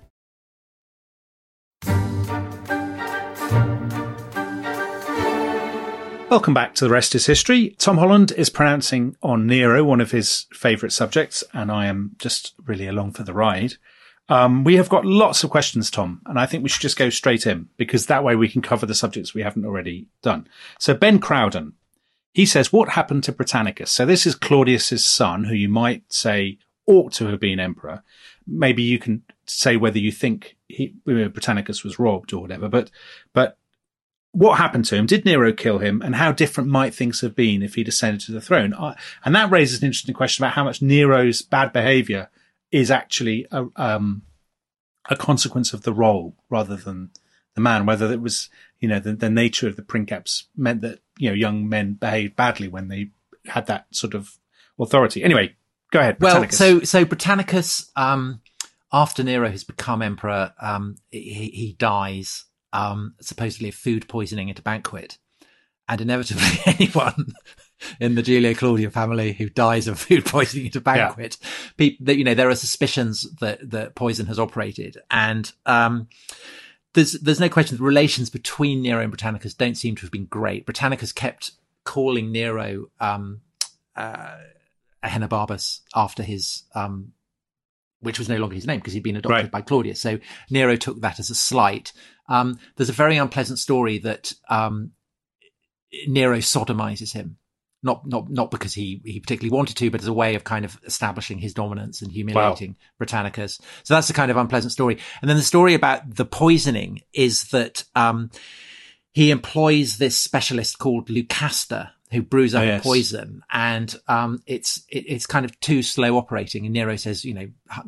Welcome back to The Rest is History. Tom Holland is pronouncing on Nero, one of his favourite subjects, and I am just really along for the ride. Um, we have got lots of questions, Tom, and I think we should just go straight in, because that way we can cover the subjects we haven't already done. So Ben Crowden, he says, what happened to Britannicus? So this is Claudius's son, who you might say ought to have been emperor. Maybe you can say whether you think he, Britannicus was robbed or whatever, but but what happened to him? Did Nero kill him? And how different might things have been if he'd ascended to the throne? I, and that raises an interesting question about how much Nero's bad behaviour is actually a, um, a consequence of the role rather than the man, whether it was, you know, the, the nature of the princeps meant that, you know, young men behaved badly when they had that sort of authority. Anyway, go ahead, Britannicus. Well, so, so Britannicus, um, after Nero has become emperor, um, he, he dies. Um, supposedly of food poisoning at a banquet, and inevitably anyone in the Julio Claudia family who dies of food poisoning at a banquet, yeah. people that, you know, there are suspicions that, that poison has operated, and um, there's there's no question the relations between Nero and Britannicus don't seem to have been great. Britannicus kept calling Nero um, uh, Ahenobarbus after his um, which was no longer his name because he'd been adopted right. by Claudius. So Nero took that as a slight. Um, there's a very unpleasant story that um, Nero sodomizes him, not not not because he he particularly wanted to, but as a way of kind of establishing his dominance and humiliating wow. Britannicus. So that's the kind of unpleasant story. And then the story about the poisoning is that um, he employs this specialist called Lucasta, who brews up oh, yes. poison, and um, it's it, it's kind of too slow operating. And Nero says, you know,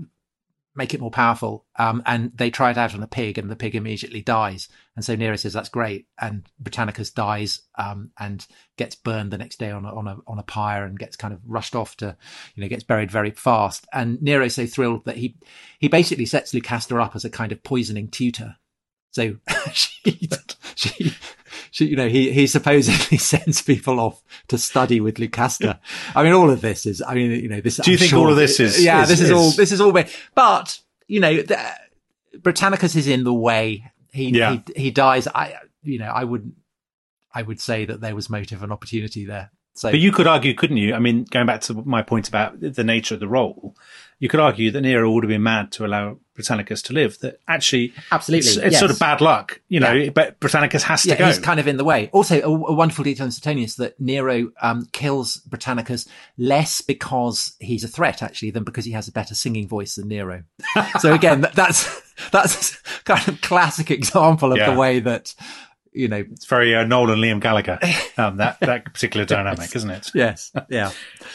make it more powerful. Um, and they try it out on a pig, and the pig immediately dies. And so Nero says, that's great. And Britannicus dies um, and gets burned the next day on a, on a on a pyre, and gets kind of rushed off to, you know, gets buried very fast. And Nero's so thrilled that he he basically sets Lucasta up as a kind of poisoning tutor. So she, she, she, you know, he, he supposedly sends people off to study with Lucasta. I mean, all of this is, I mean, you know, this. Do you I'm think sure, all of this is? Yeah, is, this is, is all. This is all. But you know, the, Britannicus is in the way. He, yeah. he he dies. I, you know, I would, I would say that there was motive and opportunity there. So, but you could argue, couldn't you? I mean, going back to my point about the nature of the role, you could argue that Nero would have been mad to allow Britannicus to live. That actually, absolutely, it's, it's yes. sort of bad luck, you know. Yeah. But Britannicus has to yeah, go. He's kind of in the way. Also, a, a wonderful detail in Suetonius that Nero um, kills Britannicus less because he's a threat, actually, than because he has a better singing voice than Nero. So again, that, that's that's kind of classic example of yeah. the way that. You know, it's very uh, Noel and Liam Gallagher, um, that, that particular dynamic, yes. isn't it? Yes. Yeah.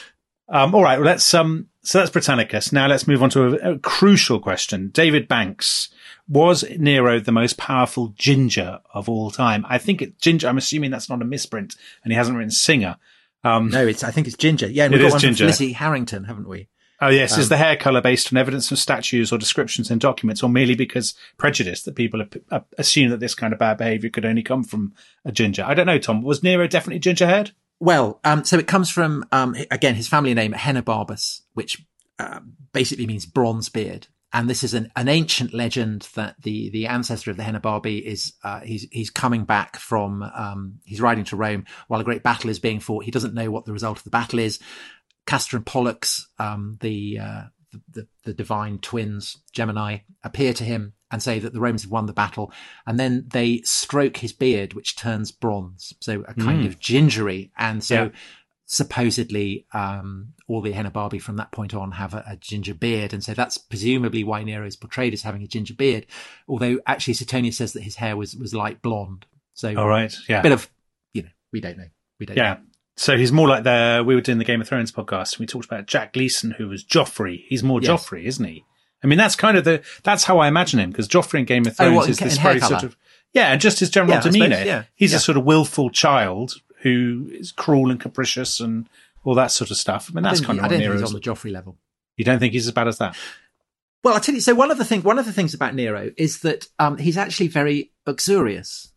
um, all right. Well, let's, um, so that's Britannicus. Now let's move on to a, a crucial question. David Banks, was Nero the most powerful ginger of all time? I think it, ginger, I'm assuming that's not a misprint and he hasn't written singer. Um, no, it's, I think it's ginger. Yeah. And we've it got is one ginger. from Felicity Harrington, haven't we? Oh, yes. Um, is the hair colour based on evidence from statues or descriptions in documents, or merely because prejudice that people have, assume that this kind of bad behaviour could only come from a ginger? I don't know, Tom. Was Nero definitely ginger-haired? Well, um, so it comes from, um, again, his family name, Ahenobarbus, which uh, basically means bronze beard. And this is an, an ancient legend that the, the ancestor of the Ahenobarbus is, uh, he's, he's coming back from, um, he's riding to Rome while a great battle is being fought. He doesn't know what the result of the battle is. Castor and Pollux, um, the, uh, the, the, the divine twins, Gemini, appear to him and say that the Romans have won the battle. And then they stroke his beard, which turns bronze. So a kind mm. of gingery. And so yeah. supposedly, um, all the Ahenobarbus from that point on have a, a ginger beard. And so that's presumably why Nero is portrayed as having a ginger beard. Although actually Suetonius says that his hair was, was light blonde. So all right. Yeah. A bit of, you know, we don't know. We don't yeah. know. So he's more like the, we were doing the Game of Thrones podcast. We talked about Jack Gleeson, who was Joffrey. He's more yes. Joffrey, isn't he? I mean, that's kind of the, that's how I imagine him, because Joffrey in Game of Thrones Oh, what, is in- this in hair very colour? sort of, yeah, and just his general Yeah, I suppose, demeanour. yeah. He's Yeah. a sort of willful child who is cruel and capricious and all that sort of stuff. I mean, that's I don't kind think- of I what don't think Nero he's is. on the Joffrey level. You don't think he's as bad as that? Well, I'll tell you. So one of the thing, one of the things about Nero is that um, he's actually very uxorious.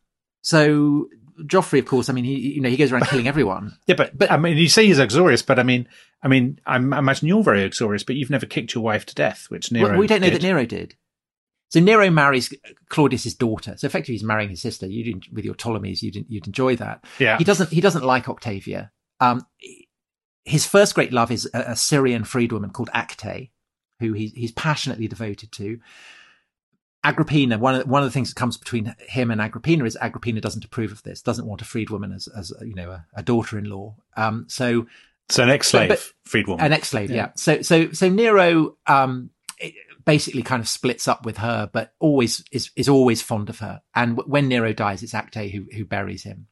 So Joffrey, of course, I mean, he you know he goes around killing everyone. Yeah, but, but I mean, you say he's uxorious, but I mean, I mean, I'm, I imagine you're very uxorious, but you've never kicked your wife to death, which Nero Well, we don't know did. that Nero did. So Nero marries Claudius's daughter. So effectively, he's marrying his sister. You didn't with your Ptolemies. You didn't. You'd enjoy that. Yeah. He doesn't. He doesn't like Octavia. Um, his first great love is a, a Syrian freedwoman called Acte, who he, he's passionately devoted to. Agrippina, one of, one of the things that comes between him and Agrippina is Agrippina doesn't approve of this, doesn't want a freedwoman as, as you know, a, a daughter-in-law. Um, so, So an ex-slave, but- freedwoman. an ex-slave, yeah. Yeah. So, so, so Nero, um, it basically kind of splits up with her, but always is, is always fond of her. And w- when Nero dies, it's Acte who, who buries him.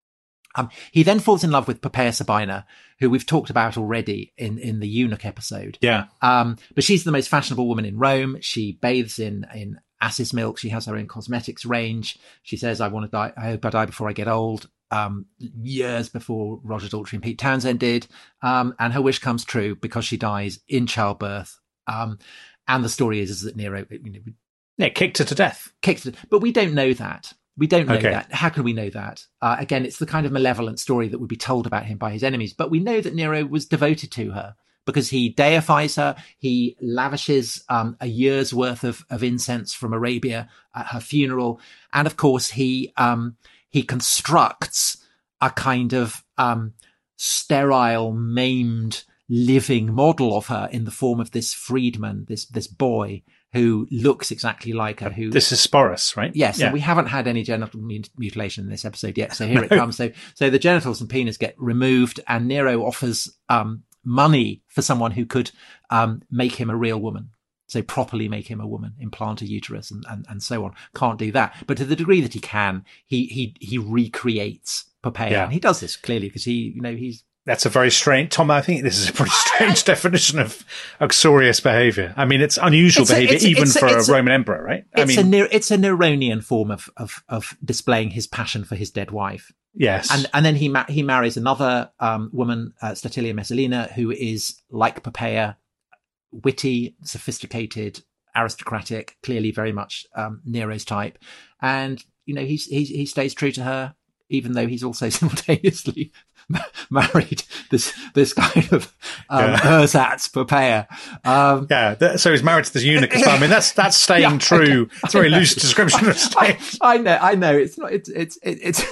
Um, he then falls in love with Poppaea Sabina, who we've talked about already in, in the eunuch episode. Yeah. Um, but she's the most fashionable woman in Rome. She bathes in, in ass's milk. She has her own cosmetics range. She says, I want to die. I hope I die before I get old. Um, years before Roger Daltrey and Pete Townsend did. Um, and her wish comes true because she dies in childbirth. Um, and the story is, is that Nero, you know, Yeah, kicked her to death. kicked it, but we don't know that. We don't know Okay. that. How can we know that? Uh, again, it's the kind of malevolent story that would be told about him by his enemies. But we know that Nero was devoted to her because he deifies her. He lavishes um, a year's worth of, of incense from Arabia at her funeral. And of course, he um, he constructs a kind of um, sterile, maimed, living model of her in the form of this freedman, this this boy who looks exactly like her. Who This is Sporus, right? Yes, Yeah. and we haven't had any genital mut- mutilation in this episode yet, so here it comes. So, so the genitals and penis get removed, and Nero offers um, money for someone who could um, make him a real woman. So properly make him a woman, implant a uterus, and, and, and so on. Can't do that, but to the degree that he can, he he he recreates Poppaea, Yeah. and he does this clearly because he, you know, he's That's a very strange, Tom. I think this is a pretty strange definition of uxorious behaviour. I mean, it's unusual It's a- behaviour it's a- even it's a- for a it's a- Roman emperor, right? I it's mean, a Ner- it's a Neronian form of of of displaying his passion for his dead wife. yes. And and then he ma- he marries another um, woman, uh, Statilia Messalina, who is like Poppaea, witty, sophisticated, aristocratic, clearly very much um, Nero's type. And you know, he's, he's he stays true to her, even though he's also simultaneously ma- married this this kind of um, Yeah. ersatz Poppaea. Um, yeah, th- so he's married to this eunuch as well. I mean, that's that's staying Yeah, true. okay. It's a very loose description of staying. I, I know, I know. It's not. It's it's it's.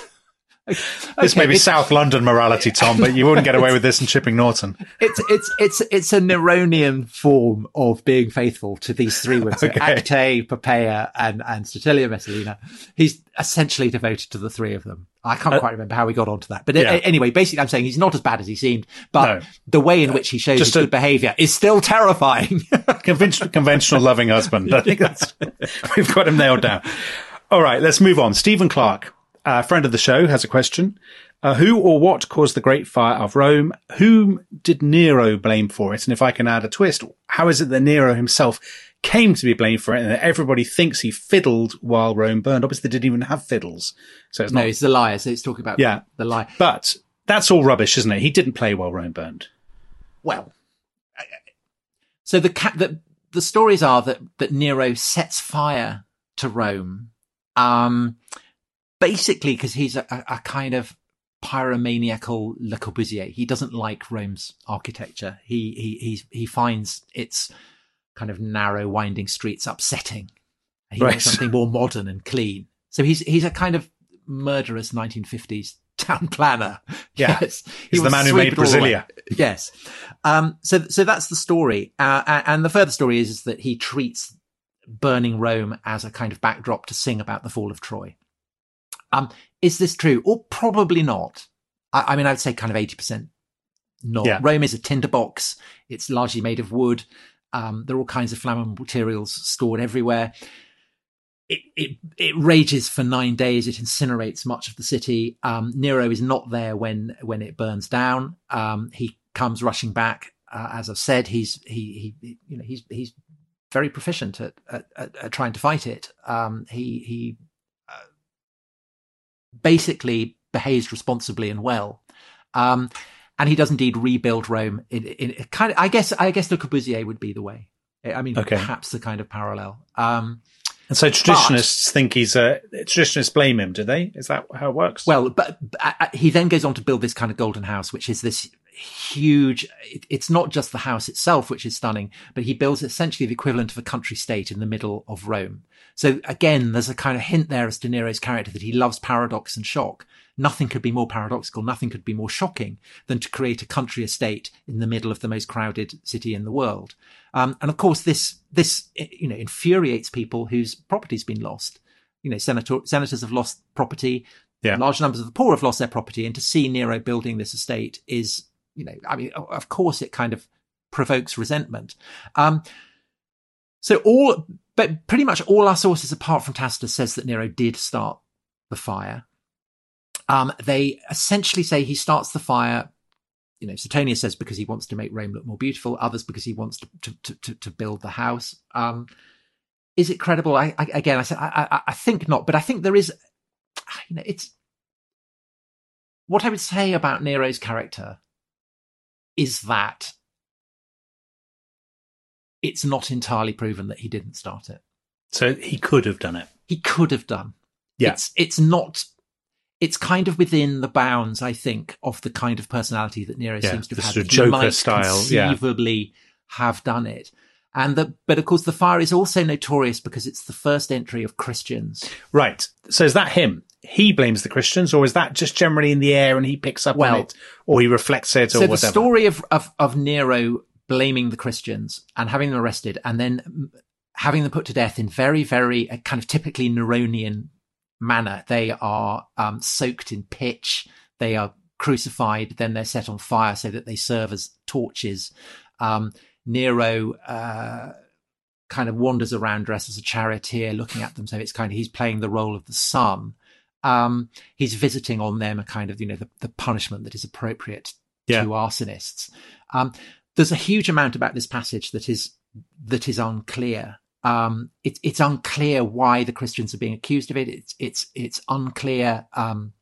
This okay, may be it's- South London morality, Tom, but you wouldn't get away with this in Chipping Norton. It's it's it's it's a Neronian form of being faithful to these three women. So Okay. Acte, Poppaea, and and Statilia Messalina. He's essentially devoted to the three of them. I can't quite remember how we got onto that, but Uh, yeah. a- anyway, basically, I'm saying he's not as bad as he seemed, but No. the way in which he shows Just his a- good behaviour is still terrifying. Conventional, conventional loving husband. I think that's, we've got him nailed down. All right, let's move on. Stephen Clark, a friend of the show, has a question. Uh, who or what caused the Great Fire of Rome? Whom did Nero blame for it? And if I can add a twist, how is it that Nero himself came to be blamed for it and that everybody thinks he fiddled while Rome burned? Obviously, they didn't even have fiddles. So it's No, not. it's the liar. So it's talking about Yeah. the lie. But that's all rubbish, isn't it? He didn't play while Rome burned. Well, so the ca- the the stories are that that Nero sets fire to Rome, um, basically because he's a, a, a kind of pyromaniacal Le Corbusier. He doesn't like Rome's architecture. He he he he finds its kind of narrow, winding streets upsetting. He Right. wants something more modern and clean. So he's he's a kind of murderous nineteen fifties town planner. Yeah. Yes. He's He the wants man to who sweep made it all away. Brasilia. Yes. Um, so, so that's the story. Uh, a- and the further story is, is that he treats burning Rome as a kind of backdrop to sing about the fall of Troy. Um, is this true? Or probably not. I, I mean, I would say kind of eighty percent not. Yeah. Rome is a tinderbox. It's largely made of wood. Um, there are all kinds of flammable materials stored everywhere. It, it, it rages for nine days. It incinerates much of the city. Um, Nero is not there when, when it burns down. Um, he comes rushing back. Uh, as I've said, he's, he, he, you know, he's, he's very proficient at, at, at, at trying to fight it. Um, he he uh, basically behaves responsibly and well, um, and he does indeed rebuild Rome. In, in, in kind of, I guess, I guess Le Corbusier would be the way. I mean, okay. perhaps the kind of parallel. Um, and so traditionalists but, think he's a traditionalists blame him, do they? Is that how it works? Well, but, but uh, he then goes on to build this kind of golden house, which is this huge. It, it's not just the house itself, which is stunning, but he builds essentially the equivalent of a country state in the middle of Rome. So again, there's a kind of hint there as to Nero's character that he loves paradox and shock. Nothing could be more paradoxical. Nothing could be more shocking than to create a country estate in the middle of the most crowded city in the world. Um, and of course, this, this, you know, infuriates people whose property's been lost. You know, senator, senators have lost property. Yeah. Large numbers of the poor have lost their property. And to see Nero building this estate is, you know, I mean, of course it kind of provokes resentment. Um, so all, but pretty much all our sources apart from Tacitus says that Nero did start the fire. Um, they essentially say he starts the fire, you know, Suetonius says because he wants to make Rome look more beautiful, others because he wants to to to, to build the house. Um, is it credible? I, I again, I said I, I, I think not, but I think there is, you know, it's what I would say about Nero's character is that it's not entirely proven that he didn't start it. So he could have done it. He could have done. Yeah. It's it's not. It's kind of within the bounds, I think, of the kind of personality that Nero yeah, seems to have had. Sort of Joker he might style, conceivably yeah. have done it. And the, but of course, the fire is also notorious because it's the first entry of Christians. Right. So is that him? He blames the Christians, or is that just generally in the air and he picks up well, on it, or he reflects it, or so whatever? So the story of, of of Nero blaming the Christians and having them arrested, and then having them put to death in very, very uh, kind of typically Neronian manner. They are um, soaked in pitch, they are crucified, then they're set on fire so that they serve as torches. Um, Nero uh, kind of wanders around dressed as a charioteer looking at them, so it's kind of, he's playing the role of the sun. Um, he's visiting on them a kind of, you know, the, the punishment that is appropriate yeah. to arsonists. Um, there's a huge amount about this passage that is that is unclear. Um, it's, it's unclear why the Christians are being accused of it. It's, it's, it's unclear, um,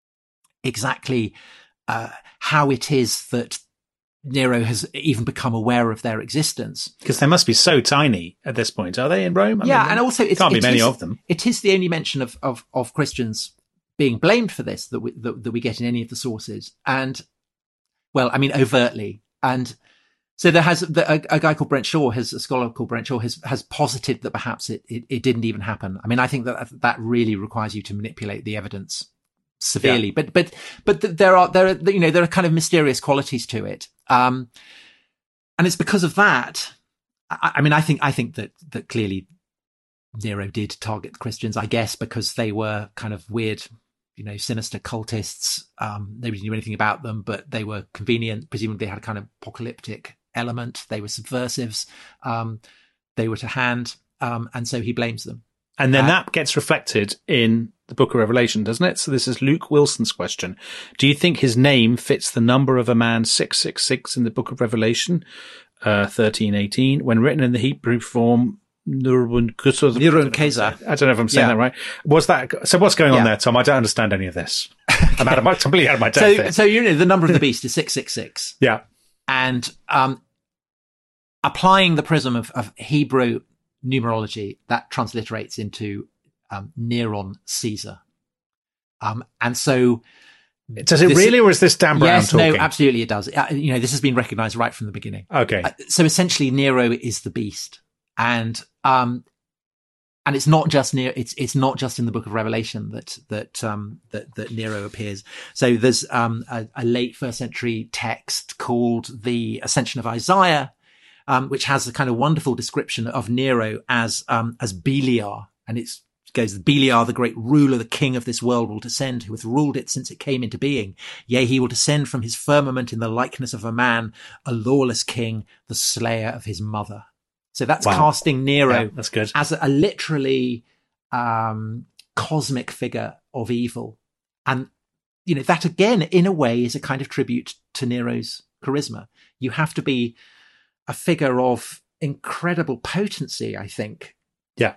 exactly, uh, how it is that Nero has even become aware of their existence. Because they must be so tiny at this point, are they, in Rome? I yeah. mean, and also it's, can't be it many is, of them. It is the only mention of, of, of Christians being blamed for this that we, that, that we get in any of the sources. And, well, I mean, overtly. And, So there has the, a, a guy called Brent Shaw, has a scholar called Brent Shaw, has has posited that perhaps it, it, it didn't even happen. I mean, I think that that really requires you to manipulate the evidence severely. Yeah. But but but there are there are you know there are kind of mysterious qualities to it, um, and it's because of that. I, I mean, I think I think that that clearly Nero did target the Christians, I guess, because they were kind of weird, you know, sinister cultists. Um, nobody knew anything about them, but they were convenient. Presumably they had a kind of apocalyptic element. They were subversives. Um, they were to hand. Um, and so he blames them. And then uh, that gets reflected in the Book of Revelation, doesn't it? So this is Luke Wilson's question. Do you think his name fits the number of a man six six six in the Book of Revelation, uh, thirteen eighteen, when written in the Hebrew form, Nurun Keza. I don't know if I'm saying yeah. that right. Was that, so what's going on yeah. there, Tom? I don't understand any of this. I'm out of my, completely out of my depth so, here. so, you know, the number of the beast is six six six. Yeah. And, um, applying the prism of, of Hebrew numerology, that transliterates into, um, Neron Caesar. Um, and so. Does it this, really, or is this Dan Brown yes, talking? No, absolutely it does. Uh, you know, this has been recognized right from the beginning. Okay. Uh, so essentially Nero is the beast. And, um, and it's not just near, it's, it's not just in the Book of Revelation that, that, um, that, that Nero appears. So there's, um, a, a late first century text called the Ascension of Isaiah, um, which has a kind of wonderful description of Nero as, um, as Beliar. And it's, goes, Beliar, the great ruler, the king of this world will descend, who hath ruled it since it came into being. Yea, he will descend from his firmament in the likeness of a man, a lawless king, the slayer of his mother. So that's wow. casting Nero yeah, that's good. as a, a literally um, cosmic figure of evil. And, you know, that again, in a way, is a kind of tribute to Nero's charisma. You have to be a figure of incredible potency, I think. Yeah.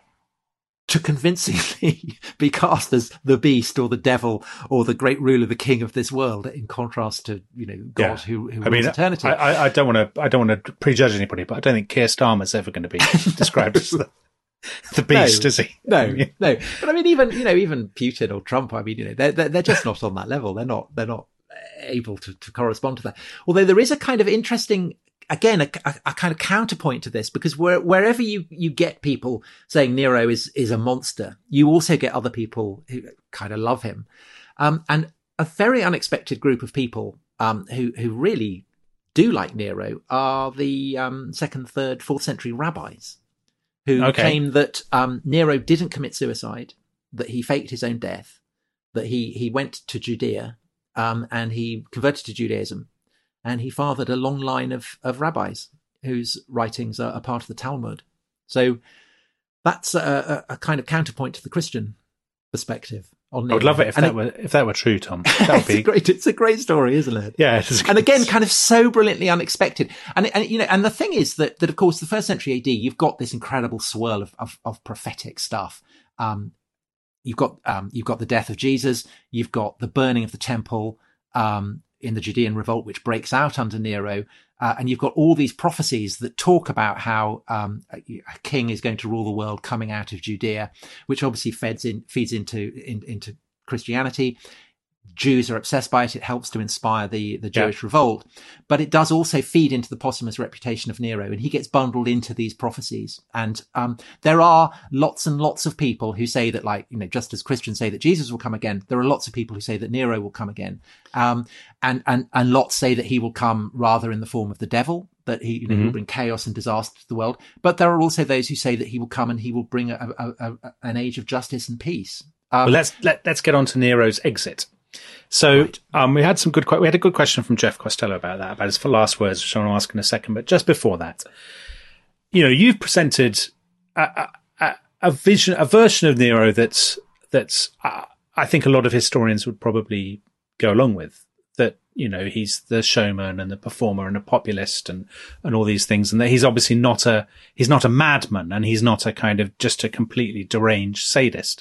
To convincingly be cast as the beast or the devil or the great ruler, the king of this world, in contrast to, you know, God yeah. who, who I mean, rules eternity. I, I don't want to, I don't want to prejudge anybody, but I don't think Keir Starmer's ever going to be described as the, the beast, no, is he? No, no. But I mean, even, you know, even Putin or Trump, I mean, you know, they're, they're, they're just not on that level. They're not, they're not able to, to correspond to that. Although there is a kind of interesting, again, a, a, a kind of counterpoint to this, because where, wherever you, you get people saying Nero is, is a monster, you also get other people who kind of love him. Um, and a very unexpected group of people, um, who, who really do like Nero are the, um, second, third, fourth century rabbis who okay. claim that, um, Nero didn't commit suicide, that he faked his own death, that he, he went to Judea, um, and he converted to Judaism. And he fathered a long line of, of rabbis whose writings are, are part of the Talmud. So that's a, a, a kind of counterpoint to the Christian perspective on Nero. I would love it if and that it, were if that were true, Tom. That would it's, be a great, it's a great story, isn't it? Yeah, it is. And again, kind of so brilliantly unexpected. And and you know, and the thing is that that of course, the first century A D, you've got this incredible swirl of of, of prophetic stuff. Um, you've got um, you've got the death of Jesus. You've got the burning of the temple. Um, in the Judean revolt, which breaks out under Nero. Uh, and you've got all these prophecies that talk about how um, a, a king is going to rule the world coming out of Judea, which obviously feeds in, feeds into, in, into Christianity. Jews are obsessed by it. It helps to inspire the, the Jewish yeah. revolt, but it does also feed into the posthumous reputation of Nero, and he gets bundled into these prophecies. And um, there are lots and lots of people who say that, like, you know, just as Christians say that Jesus will come again, there are lots of people who say that Nero will come again. Um, and, and, and lots say that he will come rather in the form of the devil, that he, you know, mm-hmm. will bring chaos and disaster to the world. But there are also those who say that he will come and he will bring a, a, a, a, an age of justice and peace. Um, well, let's, let, let's get on to Nero's exit. So right. um, we had some good. We had a good question from Jeff Costello about that, about his last words, which I want to ask in a second. But just before that, you know, you've presented a, a, a vision, a version of Nero that's that's. Uh, I think a lot of historians would probably go along with. That, you know, he's the showman and the performer and a populist and and all these things, and that he's obviously not a he's not a madman, and he's not a kind of just a completely deranged sadist.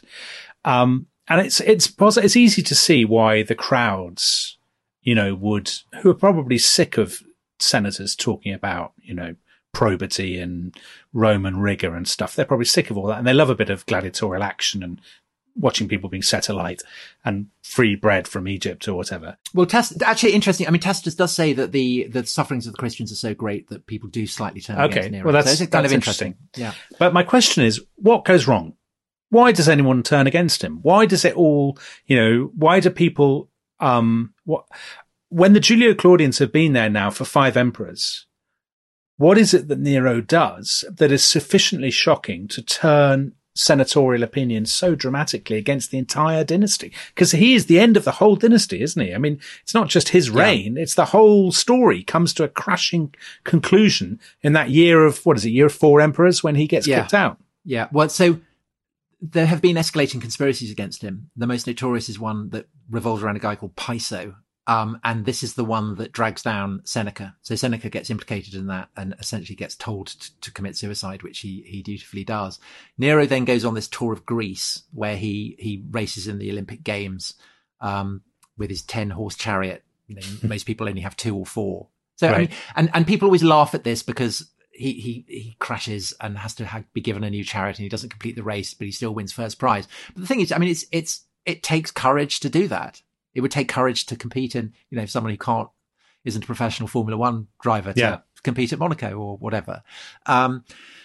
Um, And it's, it's, it's easy to see why the crowds, you know, would, who are probably sick of senators talking about, you know, probity and Roman rigor and stuff. They're probably sick of all that. And they love a bit of gladiatorial action and watching people being set alight and free bread from Egypt or whatever. Well, Tacitus, actually interesting. I mean, Tacitus does say that the, the sufferings of the Christians are so great that people do slightly turn okay. against Nero. Well, that's, so it's kind that's of interesting. interesting. Yeah. But my question is, what goes wrong? Why does anyone turn against him? Why does it all, you know, why do people, um, what, when the Julio-Claudians have been there now for five emperors, what is it that Nero does that is sufficiently shocking to turn senatorial opinion so dramatically against the entire dynasty? Because he is the end of the whole dynasty, isn't he? I mean, it's not just his reign, yeah. it's the whole story comes to a crashing conclusion in that year of, what is it, year of four emperors when he gets yeah. kicked out. Yeah. Well, so there have been escalating conspiracies against him. The most notorious is one that revolves around a guy called Piso. Um, and this is the one that drags down Seneca. So Seneca gets implicated in that and essentially gets told to, to commit suicide, which he, he dutifully does. Nero then goes on this tour of Greece where he, he races in the Olympic Games, um, with his ten horse chariot. You know, most people only have two or four. So, right. I mean, and, and people always laugh at this because He, he, he crashes and has to have, be given a new chariot and he doesn't complete the race, but he still wins first prize. But the thing is, I mean, it's, it's, it takes courage to do that. It would take courage to compete in, you know, someone who can't, isn't a professional Formula One driver to yeah. compete at Monaco or whatever. Um,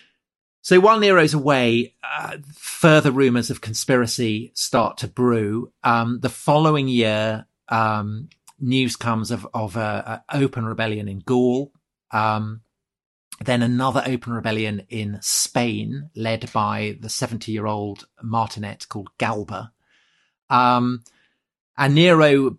so while Nero's away, uh, further rumors of conspiracy start to brew. Um, the following year, um, news comes of, of a, a open rebellion in Gaul. Um, Then another open rebellion in Spain, led by the seventy-year-old martinet called Galba. Um, and Nero,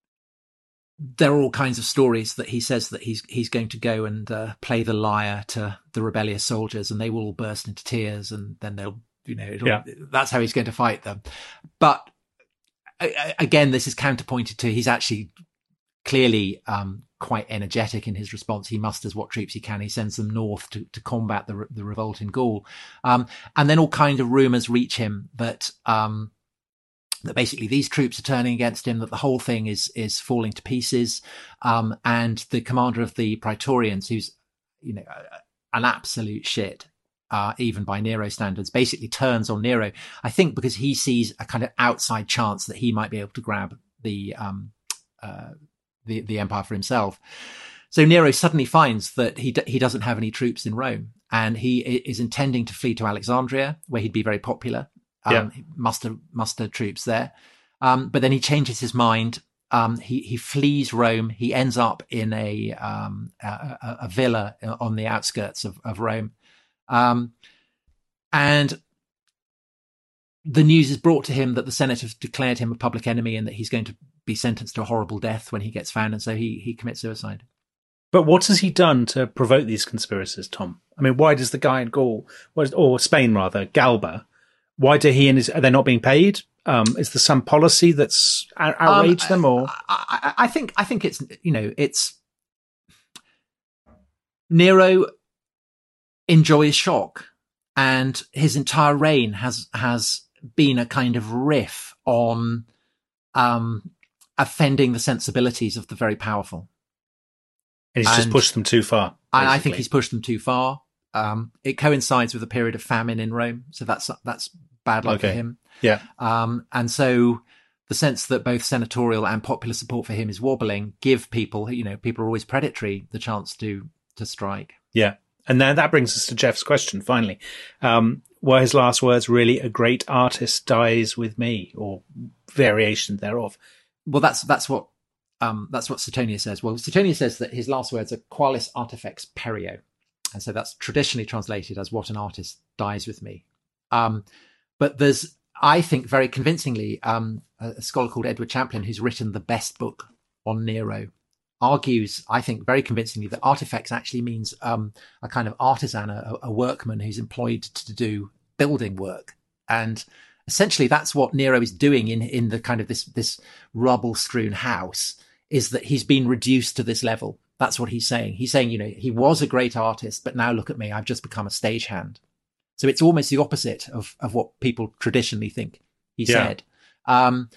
there are all kinds of stories that he says that he's he's going to go and uh, play the lyre to the rebellious soldiers, and they will all burst into tears, and then they'll, you know, it'll, yeah. that's how he's going to fight them. But again, this is counterpointed to he's actually clearly um, quite energetic in his response. He musters what troops he can. He sends them north to, to combat the the revolt in Gaul. Um, and then all kind of rumours reach him that um, that basically these troops are turning against him, that the whole thing is is falling to pieces. Um, and the commander of the Praetorians, who's, you know, an absolute shit, uh, even by Nero standards, basically turns on Nero, I think because he sees a kind of outside chance that he might be able to grab the um, uh, the, the empire for himself. So Nero suddenly finds that he d- he doesn't have any troops in Rome, and he is intending to flee to Alexandria, where he'd be very popular. Um, yeah. muster muster troops there. Um, but then he changes his mind. Um, he, he flees Rome. He ends up in a, um, a, a, a villa on the outskirts of, of Rome. Um, and the news is brought to him that the Senate have declared him a public enemy and that he's going to be sentenced to a horrible death when he gets found. And so he, he commits suicide. But what has he done to provoke these conspiracies, Tom? I mean, why does the guy in Gaul, or Spain rather, Galba, why do he and his, are they not being paid? Um, is there some policy that's out- outraged um, them, or? I, I think, I think it's, you know, it's Nero enjoys shock, and his entire reign has, has been a kind of riff on, um, offending the sensibilities of the very powerful. And he's and just pushed them too far. Basically. I think he's pushed them too far. Um, it coincides with a period of famine in Rome, so that's that's bad luck okay. for him. Yeah. Um, and so the sense that both senatorial and popular support for him is wobbling give people, you know, people are always predatory, the chance to to strike. Yeah. And then that brings us to Jeff's question, finally. Um, were his last words really, "A great artist dies with me," or variation thereof? Well, that's that's what um, that's what Suetonius says. Well, Suetonius says that his last words are "Qualis artifex perio." And so that's traditionally translated as "what an artist dies with me." Um, but there's, I think, very convincingly, um, a, a scholar called Edward Champlin, who's written the best book on Nero, argues, I think, very convincingly that artifex actually means um, a kind of artisan, a, a workman who's employed to do building work. And essentially that's what Nero is doing in, in the kind of this, this rubble-strewn house, is that he's been reduced to this level. That's what he's saying. He's saying, you know, he was a great artist, but now look at me, I've just become a stagehand. So it's almost the opposite of, of what people traditionally think he yeah. said. Um,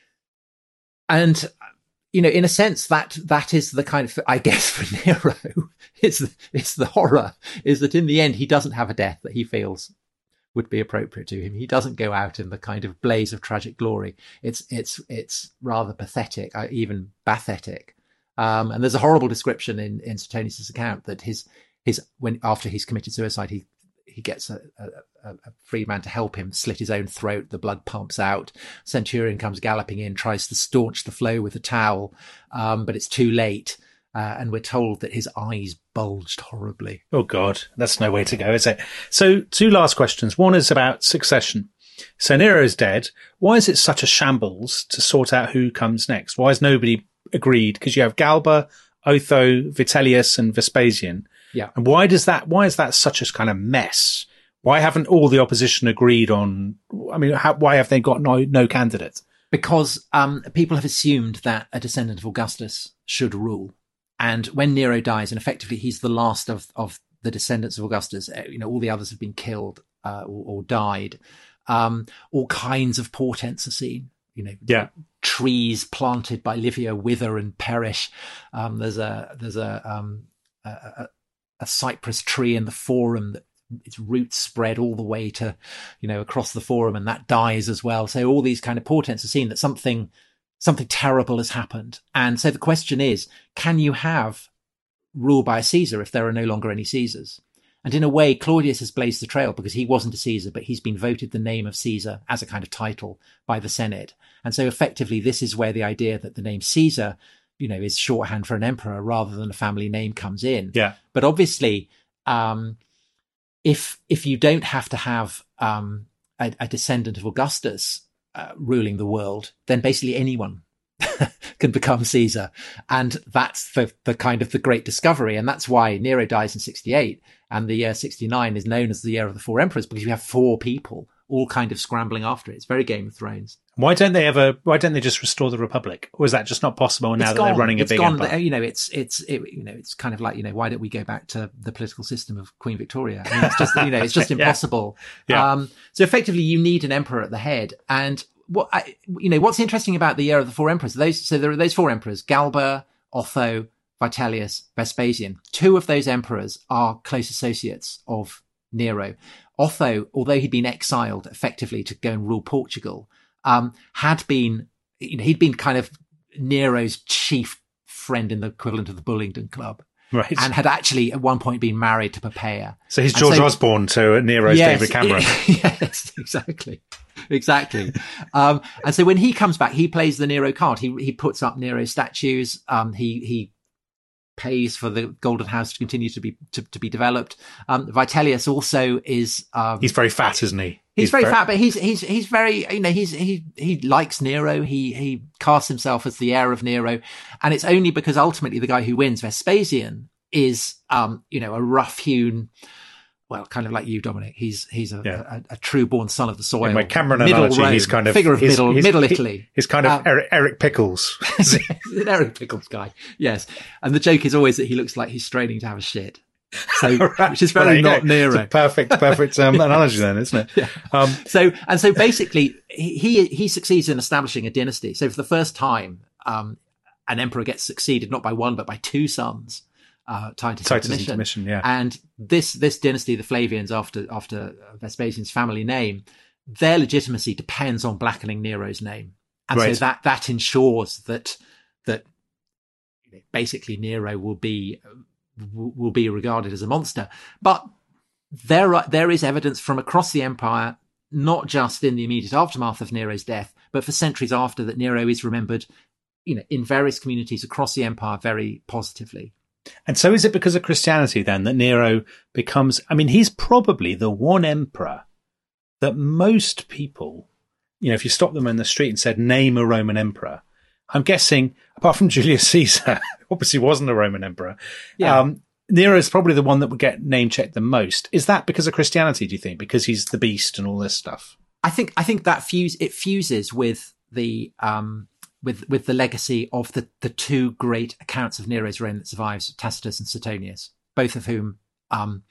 and, you know, in a sense, that that is the kind of, I guess, for Nero, it's the, it's the horror, is that in the end, he doesn't have a death that he feels would be appropriate to him. He doesn't go out in the kind of blaze of tragic glory. It's, it's, it's rather pathetic, even pathetic. Um, and there's a horrible description in, in Suetonius' account that his, his, when, after he's committed suicide, he, he gets a, a, a freedman to help him slit his own throat. The blood pumps out. Centurion comes galloping in, tries to staunch the flow with a towel. Um, but it's too late. Uh, and we're told that his eyes bulged horribly. Oh God, that's no way to go, is it? So two last questions. One is about succession. So Nero's dead. Why is it such a shambles to sort out who comes next? Why is nobody agreed? Because you have Galba, Otho, Vitellius, and Vespasian. Yeah. And why does that, why is that such a kind of mess? Why haven't all the opposition agreed on, I mean, how, why have they got no, no candidate? Because, um, people have assumed that a descendant of Augustus should rule. And when Nero dies, and effectively he's the last of, of the descendants of Augustus, you know, all the others have been killed, uh, or, or died. Um, all kinds of portents are seen. You know, yeah. trees planted by Livia wither and perish. Um, there's a there's a, um, a, a a cypress tree in the forum that its roots spread all the way to, you know, across the forum, and that dies as well. So all these kind of portents are seen that something something terrible has happened. And so the question is, can you have rule by a Caesar if there are no longer any Caesars? And in a way, Claudius has blazed the trail because he wasn't a Caesar, but he's been voted the name of Caesar as a kind of title by the Senate. And so effectively, this is where the idea that the name Caesar, you know, is shorthand for an emperor rather than a family name comes in. Yeah. But obviously, um, if, if you don't have to have, um, a, a descendant of Augustus, uh, ruling the world, then basically anyone can become Caesar. And that's the, the kind of the great discovery. And that's why Nero dies in sixty-eight. And the year sixty-nine is known as the year of the four emperors, because you have four people all kind of scrambling after it. It's very Game of Thrones. Why don't they ever? Why don't they just restore the Republic? Or is that just not possible now It's that gone. they're running a It's big gone. empire? You know, it's it's it, you know, it's kind of like, you know, why don't we go back to the political system of Queen Victoria? I mean, it's just, you know, it's just Yeah. impossible. Yeah. Um, so effectively, you need an emperor at the head. And what I, you know, what's interesting about the era of the four emperors? Those so there are those four emperors: Galba, Otho, Vitellius, Vespasian. Two of those emperors are close associates of Nero. Otho, although he'd been exiled effectively to go and rule Portugal, um, had been, you know, he'd been kind of Nero's chief friend in the equivalent of the Bullingdon Club. Right. And had actually at one point been married to Poppaea. So he's And George so- Osborne to Nero's Yes, David Cameron. Yes, exactly. Exactly. um, and so when he comes back, he plays the Nero card. He he puts up Nero statues. Um, he he pays for the Golden House to continue to be to, to be developed. Um, Vitellius also is. Um, He's very fat, isn't he? He's, very, fat, but he's he's he's very, you know, he's he he likes Nero. He he casts himself as the heir of Nero, and it's only because ultimately the guy who wins, Vespasian, is um you know a rough-hewn, well, kind of like you, Dominic. He's he's a, Yeah. a, a true-born son of the soil. In my Cameron middle analogy, Rome, he's kind of figure of he's- middle he's- middle he- Italy. He's kind of Um, Eric, Eric Pickles. an Eric Pickles guy, yes. And the joke is always that he looks like he's straining to have a shit. So, Right. which is Well, very there you not go. Nero. It's a perfect, perfect um, analogy then, isn't it? Yeah. Um, So, and so basically he, he, he succeeds in establishing a dynasty. So for the first time, um, an emperor gets succeeded not by one, but by two sons, uh, Titus, Titus and and Domitian. Domitian, yeah. And this, this dynasty, the Flavians, after, after Vespasian's family name, their legitimacy depends on blackening Nero's name. And Right. so that, that ensures that, that basically Nero will be, will be regarded as a monster. But there are, there is evidence from across the empire, not just in the immediate aftermath of Nero's death, but for centuries after, that Nero is remembered, you know, in various communities across the empire very positively. And so is it because of Christianity then that Nero becomes, I mean, he's probably the one emperor that most people, you know, if you stopped them in the street and said, name a Roman emperor, I'm guessing, apart from Julius Caesar, obviously wasn't a Roman emperor. Yeah. Um, Nero is probably the one that would get name checked the most. Is that because of Christianity, do you think? Because he's the beast and all this stuff? I think, I think that fuse, it fuses with the, um, with, with the legacy of the, the two great accounts of Nero's reign that survives, Tacitus and Suetonius, both of whom, um,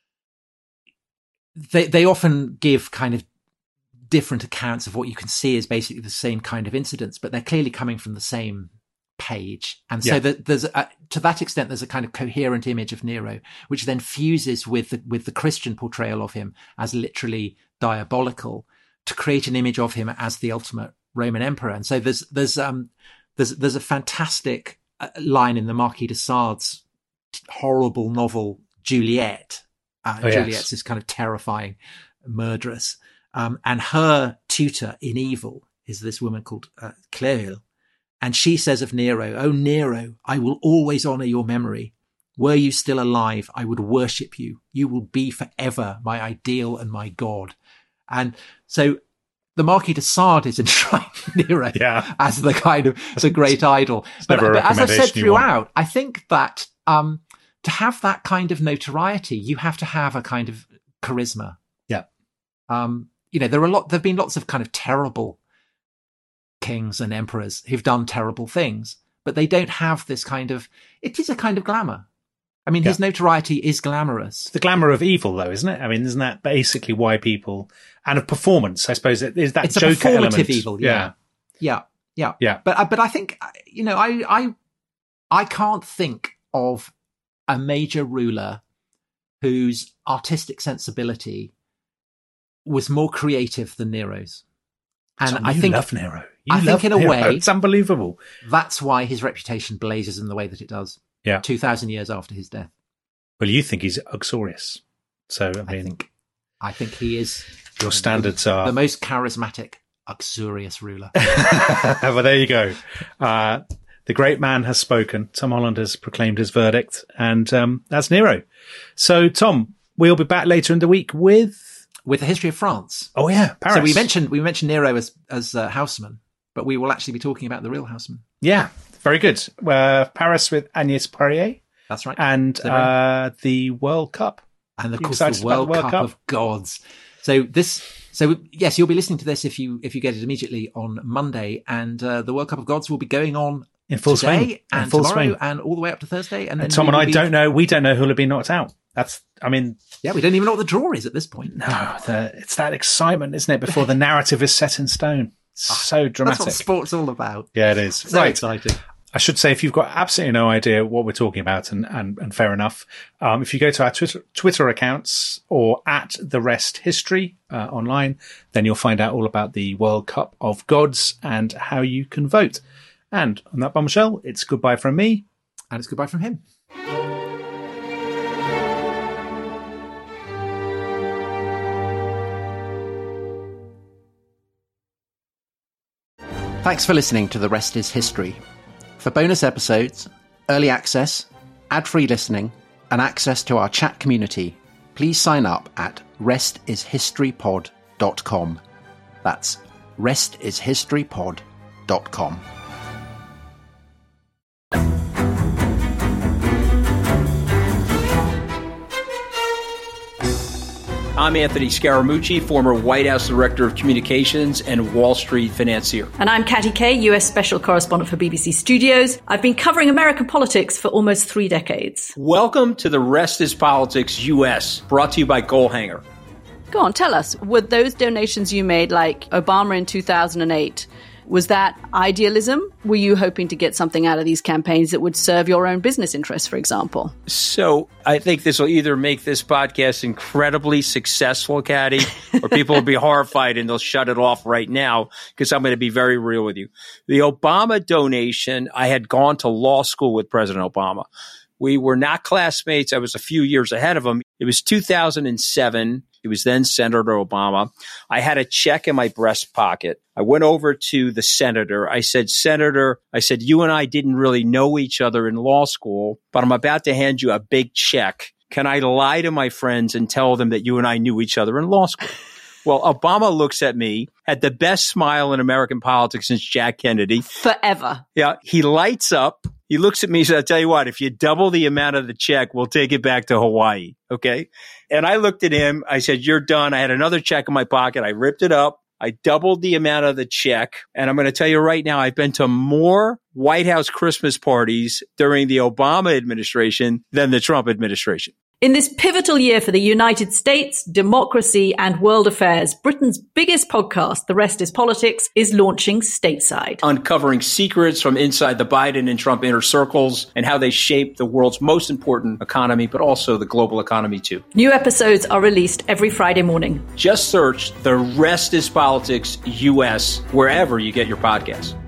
they, they often give kind of different accounts of what you can see as basically the same kind of incidents, but they're clearly coming from the same page. And so Yeah. that there's a, to that extent, there's a kind of coherent image of Nero, which then fuses with the, with the Christian portrayal of him as literally diabolical to create an image of him as the ultimate Roman emperor. And so there's, there's, um, there's, there's a fantastic uh, line in the Marquis de Sade's horrible novel, Juliet. Uh, Oh, yes. Juliet's this kind of terrifying murderess. Um, and her tutor in evil is this woman called uh, Cleil. And she says of Nero, "Oh, Nero, I will always honor your memory. Were you still alive, I would worship you. You will be forever my ideal and my God." And so the Marquis de Sade is enshrining Nero Yeah. as the kind of the great idol. But, never a but as I've said recommendation you want. throughout, I think that um, to have that kind of notoriety, you have to have a kind of charisma. Yeah. Um, you know, there are a lot, there've been lots of kind of terrible kings and emperors who've done terrible things, but they don't have this kind of, it is a kind of glamour. I mean, his Yeah. notoriety is glamorous. The glamour of evil, though, isn't it? I mean, isn't that basically why people, and of performance, I suppose, it is that It's a Joker performative element. evil. Yeah. Yeah. Yeah. Yeah. But, uh, but I think, uh, you know, I, I, I can't think of a major ruler whose artistic sensibility was more creative than Nero's. And Tom, I you think, love Nero. You I love think in a Nero. way, It's unbelievable. that's why his reputation blazes in the way that it does. Yeah. two thousand years after his death. Well, you think he's uxorious. So, I I mean, think, I think he is your standards are... the most charismatic, uxorious ruler. Well, there you go. Uh, the great man has spoken. Tom Holland has proclaimed his verdict, and um, that's Nero. So, Tom, we'll be back later in the week with... With the history of France. Oh, yeah, Paris. So we mentioned we mentioned Nero as as uh, Haussmann, but we will actually be talking about the real Haussmann. Yeah, very good. Uh, Paris with Agnès Poirier. That's right. And Is that right? uh, the World Cup. And of You course, excited the about World, Cup, of Gods. So this So yes, you'll be listening to this if you if you get it immediately on Monday, and uh, the World Cup of Gods will be going on in full today swing, and in full tomorrow swing, and all the way up to Thursday. And, and then Tom and I be... don't know. We don't know who'll have been knocked out. That's, I mean, yeah, we don't even know what the draw is at this point. No, the, it's that excitement, isn't it? Before the narrative is set in stone. So dramatic. That's what sport's all about. Yeah, it is. So right. exciting. I should say, if you've got absolutely no idea what we're talking about, and, and, and fair enough, um, if you go to our Twitter, Twitter accounts or at The Rest History uh, online, then you'll find out all about the World Cup of Gods and how you can vote. And on that bombshell, it's goodbye from me. And it's goodbye from him. Thanks for listening to The Rest is History. For bonus episodes, early access, ad-free listening, and access to our chat community, please sign up at rest is history pod dot com. That's rest is history pod dot com. I'm Anthony Scaramucci, former White House Director of Communications and Wall Street financier. And I'm Katty Kay, U S Special Correspondent for B B C Studios. I've been covering American politics for almost three decades. Welcome to The Rest is Politics U S, brought to you by Goalhanger. Go on, tell us, were those donations you made, like Obama in two thousand eight, was that idealism? Were you hoping to get something out of these campaigns that would serve your own business interests, for example? So I think this will either make this podcast incredibly successful, Katty, or people will be horrified and they'll shut it off right now because I'm going to be very real with you. The Obama donation, I had gone to law school with President Obama. We were not classmates. I was a few years ahead of him. It was two thousand seven. He was then Senator Obama. I had a check in my breast pocket. I went over to the senator. I said, Senator, I said, you and I didn't really know each other in law school, but I'm about to hand you a big check. Can I lie to my friends and tell them that you and I knew each other in law school? Well, Obama looks at me, had the best smile in American politics since Jack Kennedy. Forever. Yeah. He lights up. He looks at me and says, I'll tell you what, if you double the amount of the check, we'll take it back to Hawaii. Okay. And I looked at him. I said, you're done. I had another check in my pocket. I ripped it up. I doubled the amount of the check. And I'm going to tell you right now, I've been to more White House Christmas parties during the Obama administration than the Trump administration. In this pivotal year for the United States, democracy, and world affairs, Britain's biggest podcast, The Rest is Politics, is launching stateside. Uncovering secrets from inside the Biden and Trump inner circles and how they shape the world's most important economy, but also the global economy too. New episodes are released every Friday morning. Just search The Rest is Politics U S wherever you get your podcasts.